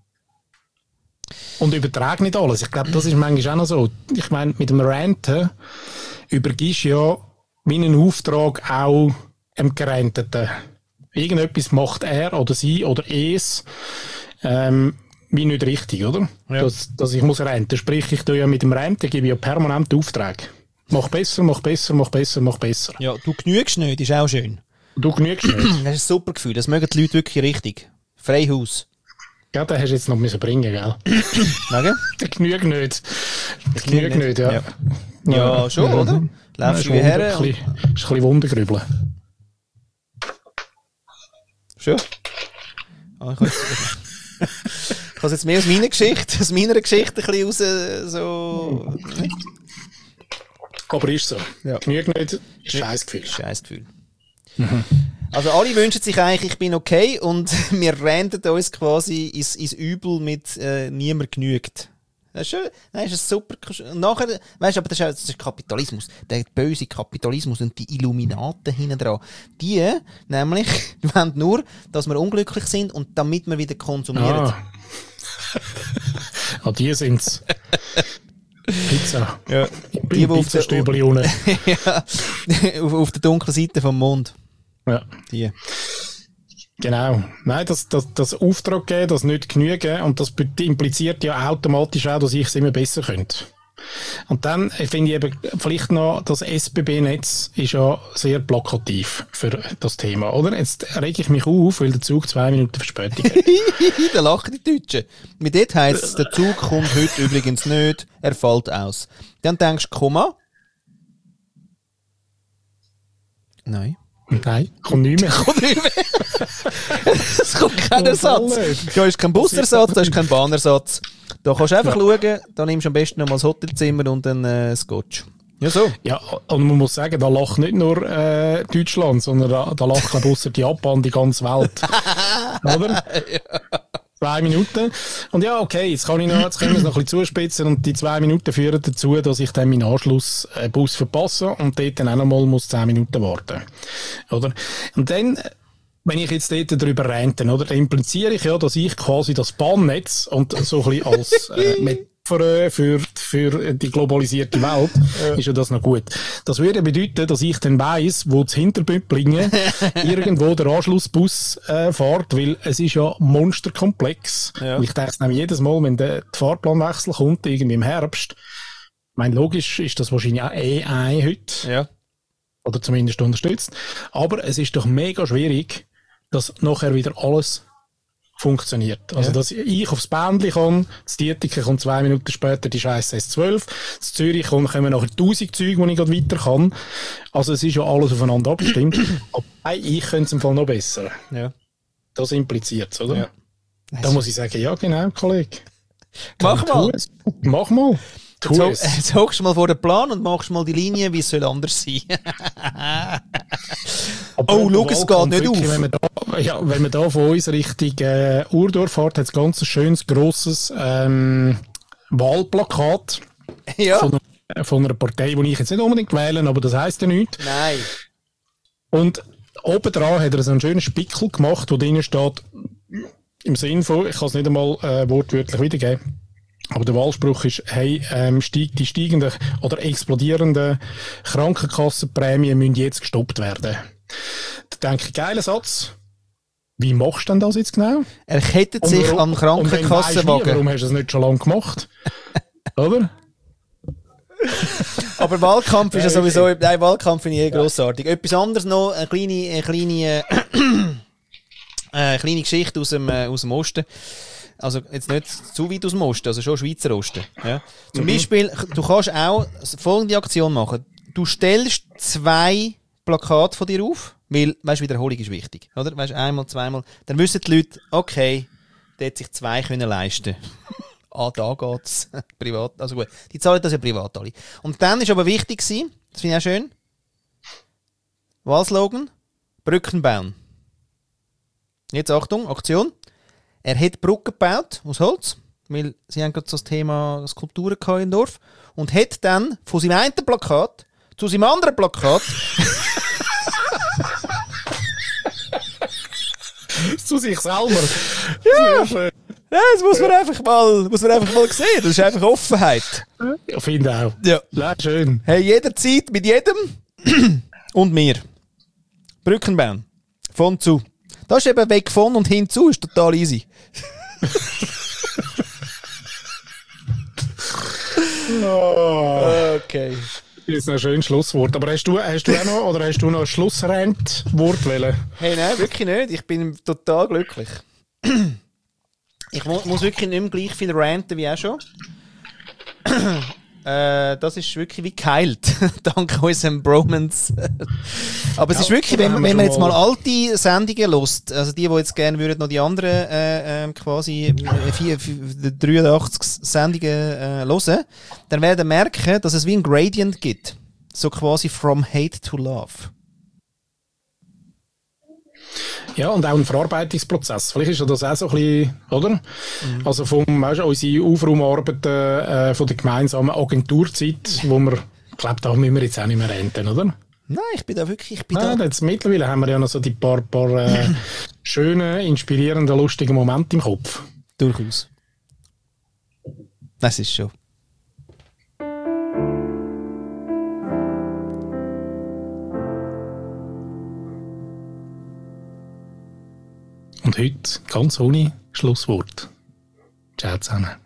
Und übertrage nicht alles. Ich glaube, das ist manchmal auch noch so. Ich meine, mit dem Ranten übergibst du ja wie einen Auftrag auch dem Geranteten. Irgendetwas macht er oder sie oder es wie nicht richtig, oder? Ja. Dass ich muss ranten. Sprich, ich tue ja mit dem Ranten, gebe ja permanent Aufträge. Mach besser, mach besser, mach besser, mach besser. Ja, du genügst nicht, ist auch schön. Du genügst nicht. Das ist ein super Gefühl, das mögen die Leute wirklich richtig. Freihaus. Ja, den hast du jetzt noch bringen, gell? Wegen? Der genügt nicht. Der genügt nicht, ja. Ja, schon, oder? Läufst du her? Ist ein bisschen Wundergrübeln. Schon? Ich kann es jetzt mehr aus meiner Geschichte ein bisschen raus, so... Aber ist so. Ja. Genügt nicht, Scheissgefühl. Scheissgefühl. Also alle wünschen sich eigentlich, ich bin okay und wir ranten uns quasi ins Übel mit niemand genügt. Das ist schön. Nein, das ist super. Und nachher, weißt du, aber das ist Kapitalismus. Der böse Kapitalismus und die Illuminaten hinten dran. Die, nämlich, wollen nur, dass wir unglücklich sind und damit wir wieder konsumieren. Die sind's. Pizza. Ja. Die Pizzastübeli unten. Ja. Auf der dunklen Seite vom Mond. Ja. Die. Genau. Nein, das Auftrag geben, das nicht genügen und das impliziert ja automatisch auch, dass ich es immer besser könnte. Und dann finde ich eben vielleicht noch, das SBB-Netz ist ja sehr plakativ für das Thema, oder? Jetzt rege ich mich auf, weil der Zug 2 Minuten Verspätung hat. Da lachen die Deutschen. Mit dort heisst es, der Zug kommt heute übrigens nicht, er fällt aus. Dann denkst du, Komma? Nein, kommt nicht mehr. Es kommt kein Ersatz. Da ist kein Busersatz, da ist kein Bahnersatz. Da kannst du einfach schauen, da nimmst du am besten noch mal das Hotelzimmer und dann Scotch. Ja, so. Ja, und man muss sagen, da lacht nicht nur Deutschland, sondern da lacht ausser Japan die ganze Welt. Oder? Ja. 2 Minuten. Und ja, okay, jetzt können wir es noch ein bisschen zuspitzen und die 2 Minuten führen dazu, dass ich dann meinen Anschlussbus verpasse und dort dann auch noch mal 10 Minuten warten. Oder? Und dann, wenn ich jetzt dort darüber rente, oder, dann impliziere ich ja, dass ich quasi das Bahnnetz und so ein bisschen als Metapher für die globalisierte Welt, ist ja das noch gut. Das würde bedeuten, dass ich dann weiss, wo das Hinterbündlinge irgendwo der Anschlussbus fährt, weil es ist ja monsterkomplex. Ja. Ich denke nämlich jedes Mal, wenn der Fahrplanwechsel kommt, irgendwie im Herbst, ich meine, logisch ist das wahrscheinlich auch AI heute. Ja. Oder zumindest unterstützt. Aber es ist doch mega schwierig, dass nachher wieder alles funktioniert. Also, dass ich aufs Bändchen komme, das Dietike kommt 2 Minuten später die scheiß S12, das Zürich kommen nachher 1000 Züge, wo ich gerade weiter kann. Also, es ist ja alles aufeinander abgestimmt. Aber ich könnte es im Fall noch besser. Ja. Das impliziert es, oder? Ja. Da muss ich sagen, ja genau, Kollege. Mach mal. Mach mal. Jetzt hockst du mal vor den Plan und machst mal die Linie, wie es soll anders sein. Oh, schau, es geht nicht auf. Wenn man da von uns Richtung Urdorf fährt, hat es ganz ein schönes, grosses Wahlplakat von einer Partei, die ich jetzt nicht unbedingt wähle, aber das heisst ja nichts. Nein. Und obendran hat er so einen schönen Spickel gemacht, wo drinnen steht, im Sinn von, ich kann es nicht einmal wortwörtlich wiedergeben, aber der Wahlspruch ist, hey, die steigenden oder explodierenden Krankenkassenprämien müssen jetzt gestoppt werden. Da denke ich, geiler Satz. Wie machst du denn das jetzt genau? Er kettet sich am Krankenkassenwagen. Warum hast du das nicht schon lange gemacht? Oder? Aber Wahlkampf ist ja sowieso... Nein, Wahlkampf finde ich grossartig. Etwas anderes noch, eine kleine Geschichte aus dem Osten. Also jetzt nicht zu weit aus dem Osten, also schon Schweizer Osten. Ja. Zum Beispiel, du kannst auch folgende Aktion machen. Du stellst 2 Plakate von dir auf, weil, weißt du, Wiederholung ist wichtig. Oder? Weißt du, einmal, zweimal. Dann wissen die Leute, okay, der hat sich 2 können leisten. Da geht's. Privat, also gut. Die zahlen das ja privat alle. Und dann ist aber wichtig gewesen, das finde ich auch schön, Wahlslogan, Brücken bauen. Jetzt Achtung, Aktion. Er hat Brücken gebaut aus Holz, weil sie haben gerade so das Thema Skulpturen im Dorf, und hat dann von seinem einen Plakat zu seinem anderen Plakat zu sich selber. Ja, das muss man einfach mal sehen. Das ist einfach Offenheit. Ja, finde auch. Ja. Ja, schön. Hey, jederzeit mit jedem und mir. Brücken bauen. Von zu. Das ist eben weg von und hinzu, ist total easy. Okay. Das ist ein schönes Schlusswort. Aber hast du auch noch, oder hast du noch ein Schlussrentwort wählen? Hey, nein, wirklich nicht. Ich bin total glücklich. Ich muss wirklich nicht mehr gleich viel ranten wie auch schon. Das ist wirklich wie geheilt. Dank unserem Bromance. Aber es ist wirklich, wenn man jetzt mal alte Sendungen hört, also die jetzt gerne würden noch die anderen quasi 83 Sendungen hören, dann werden sie merken, dass es wie ein Gradient gibt. So quasi from hate to love. Ja, und auch ein Verarbeitungsprozess. Vielleicht ist ja das auch so ein bisschen, oder? Mhm. Also weißt du, unsere Aufraumarbeiten von der gemeinsamen Agenturzeit, wo wir, ich glaube, da müssen wir jetzt auch nicht mehr renten, oder? Nein, ich bin da wirklich... Jetzt mittlerweile haben wir ja noch so die paar schönen, inspirierenden, lustigen Momente im Kopf. Durchaus. Das ist schon... Und heute ganz ohne Schlusswort. Ciao zusammen.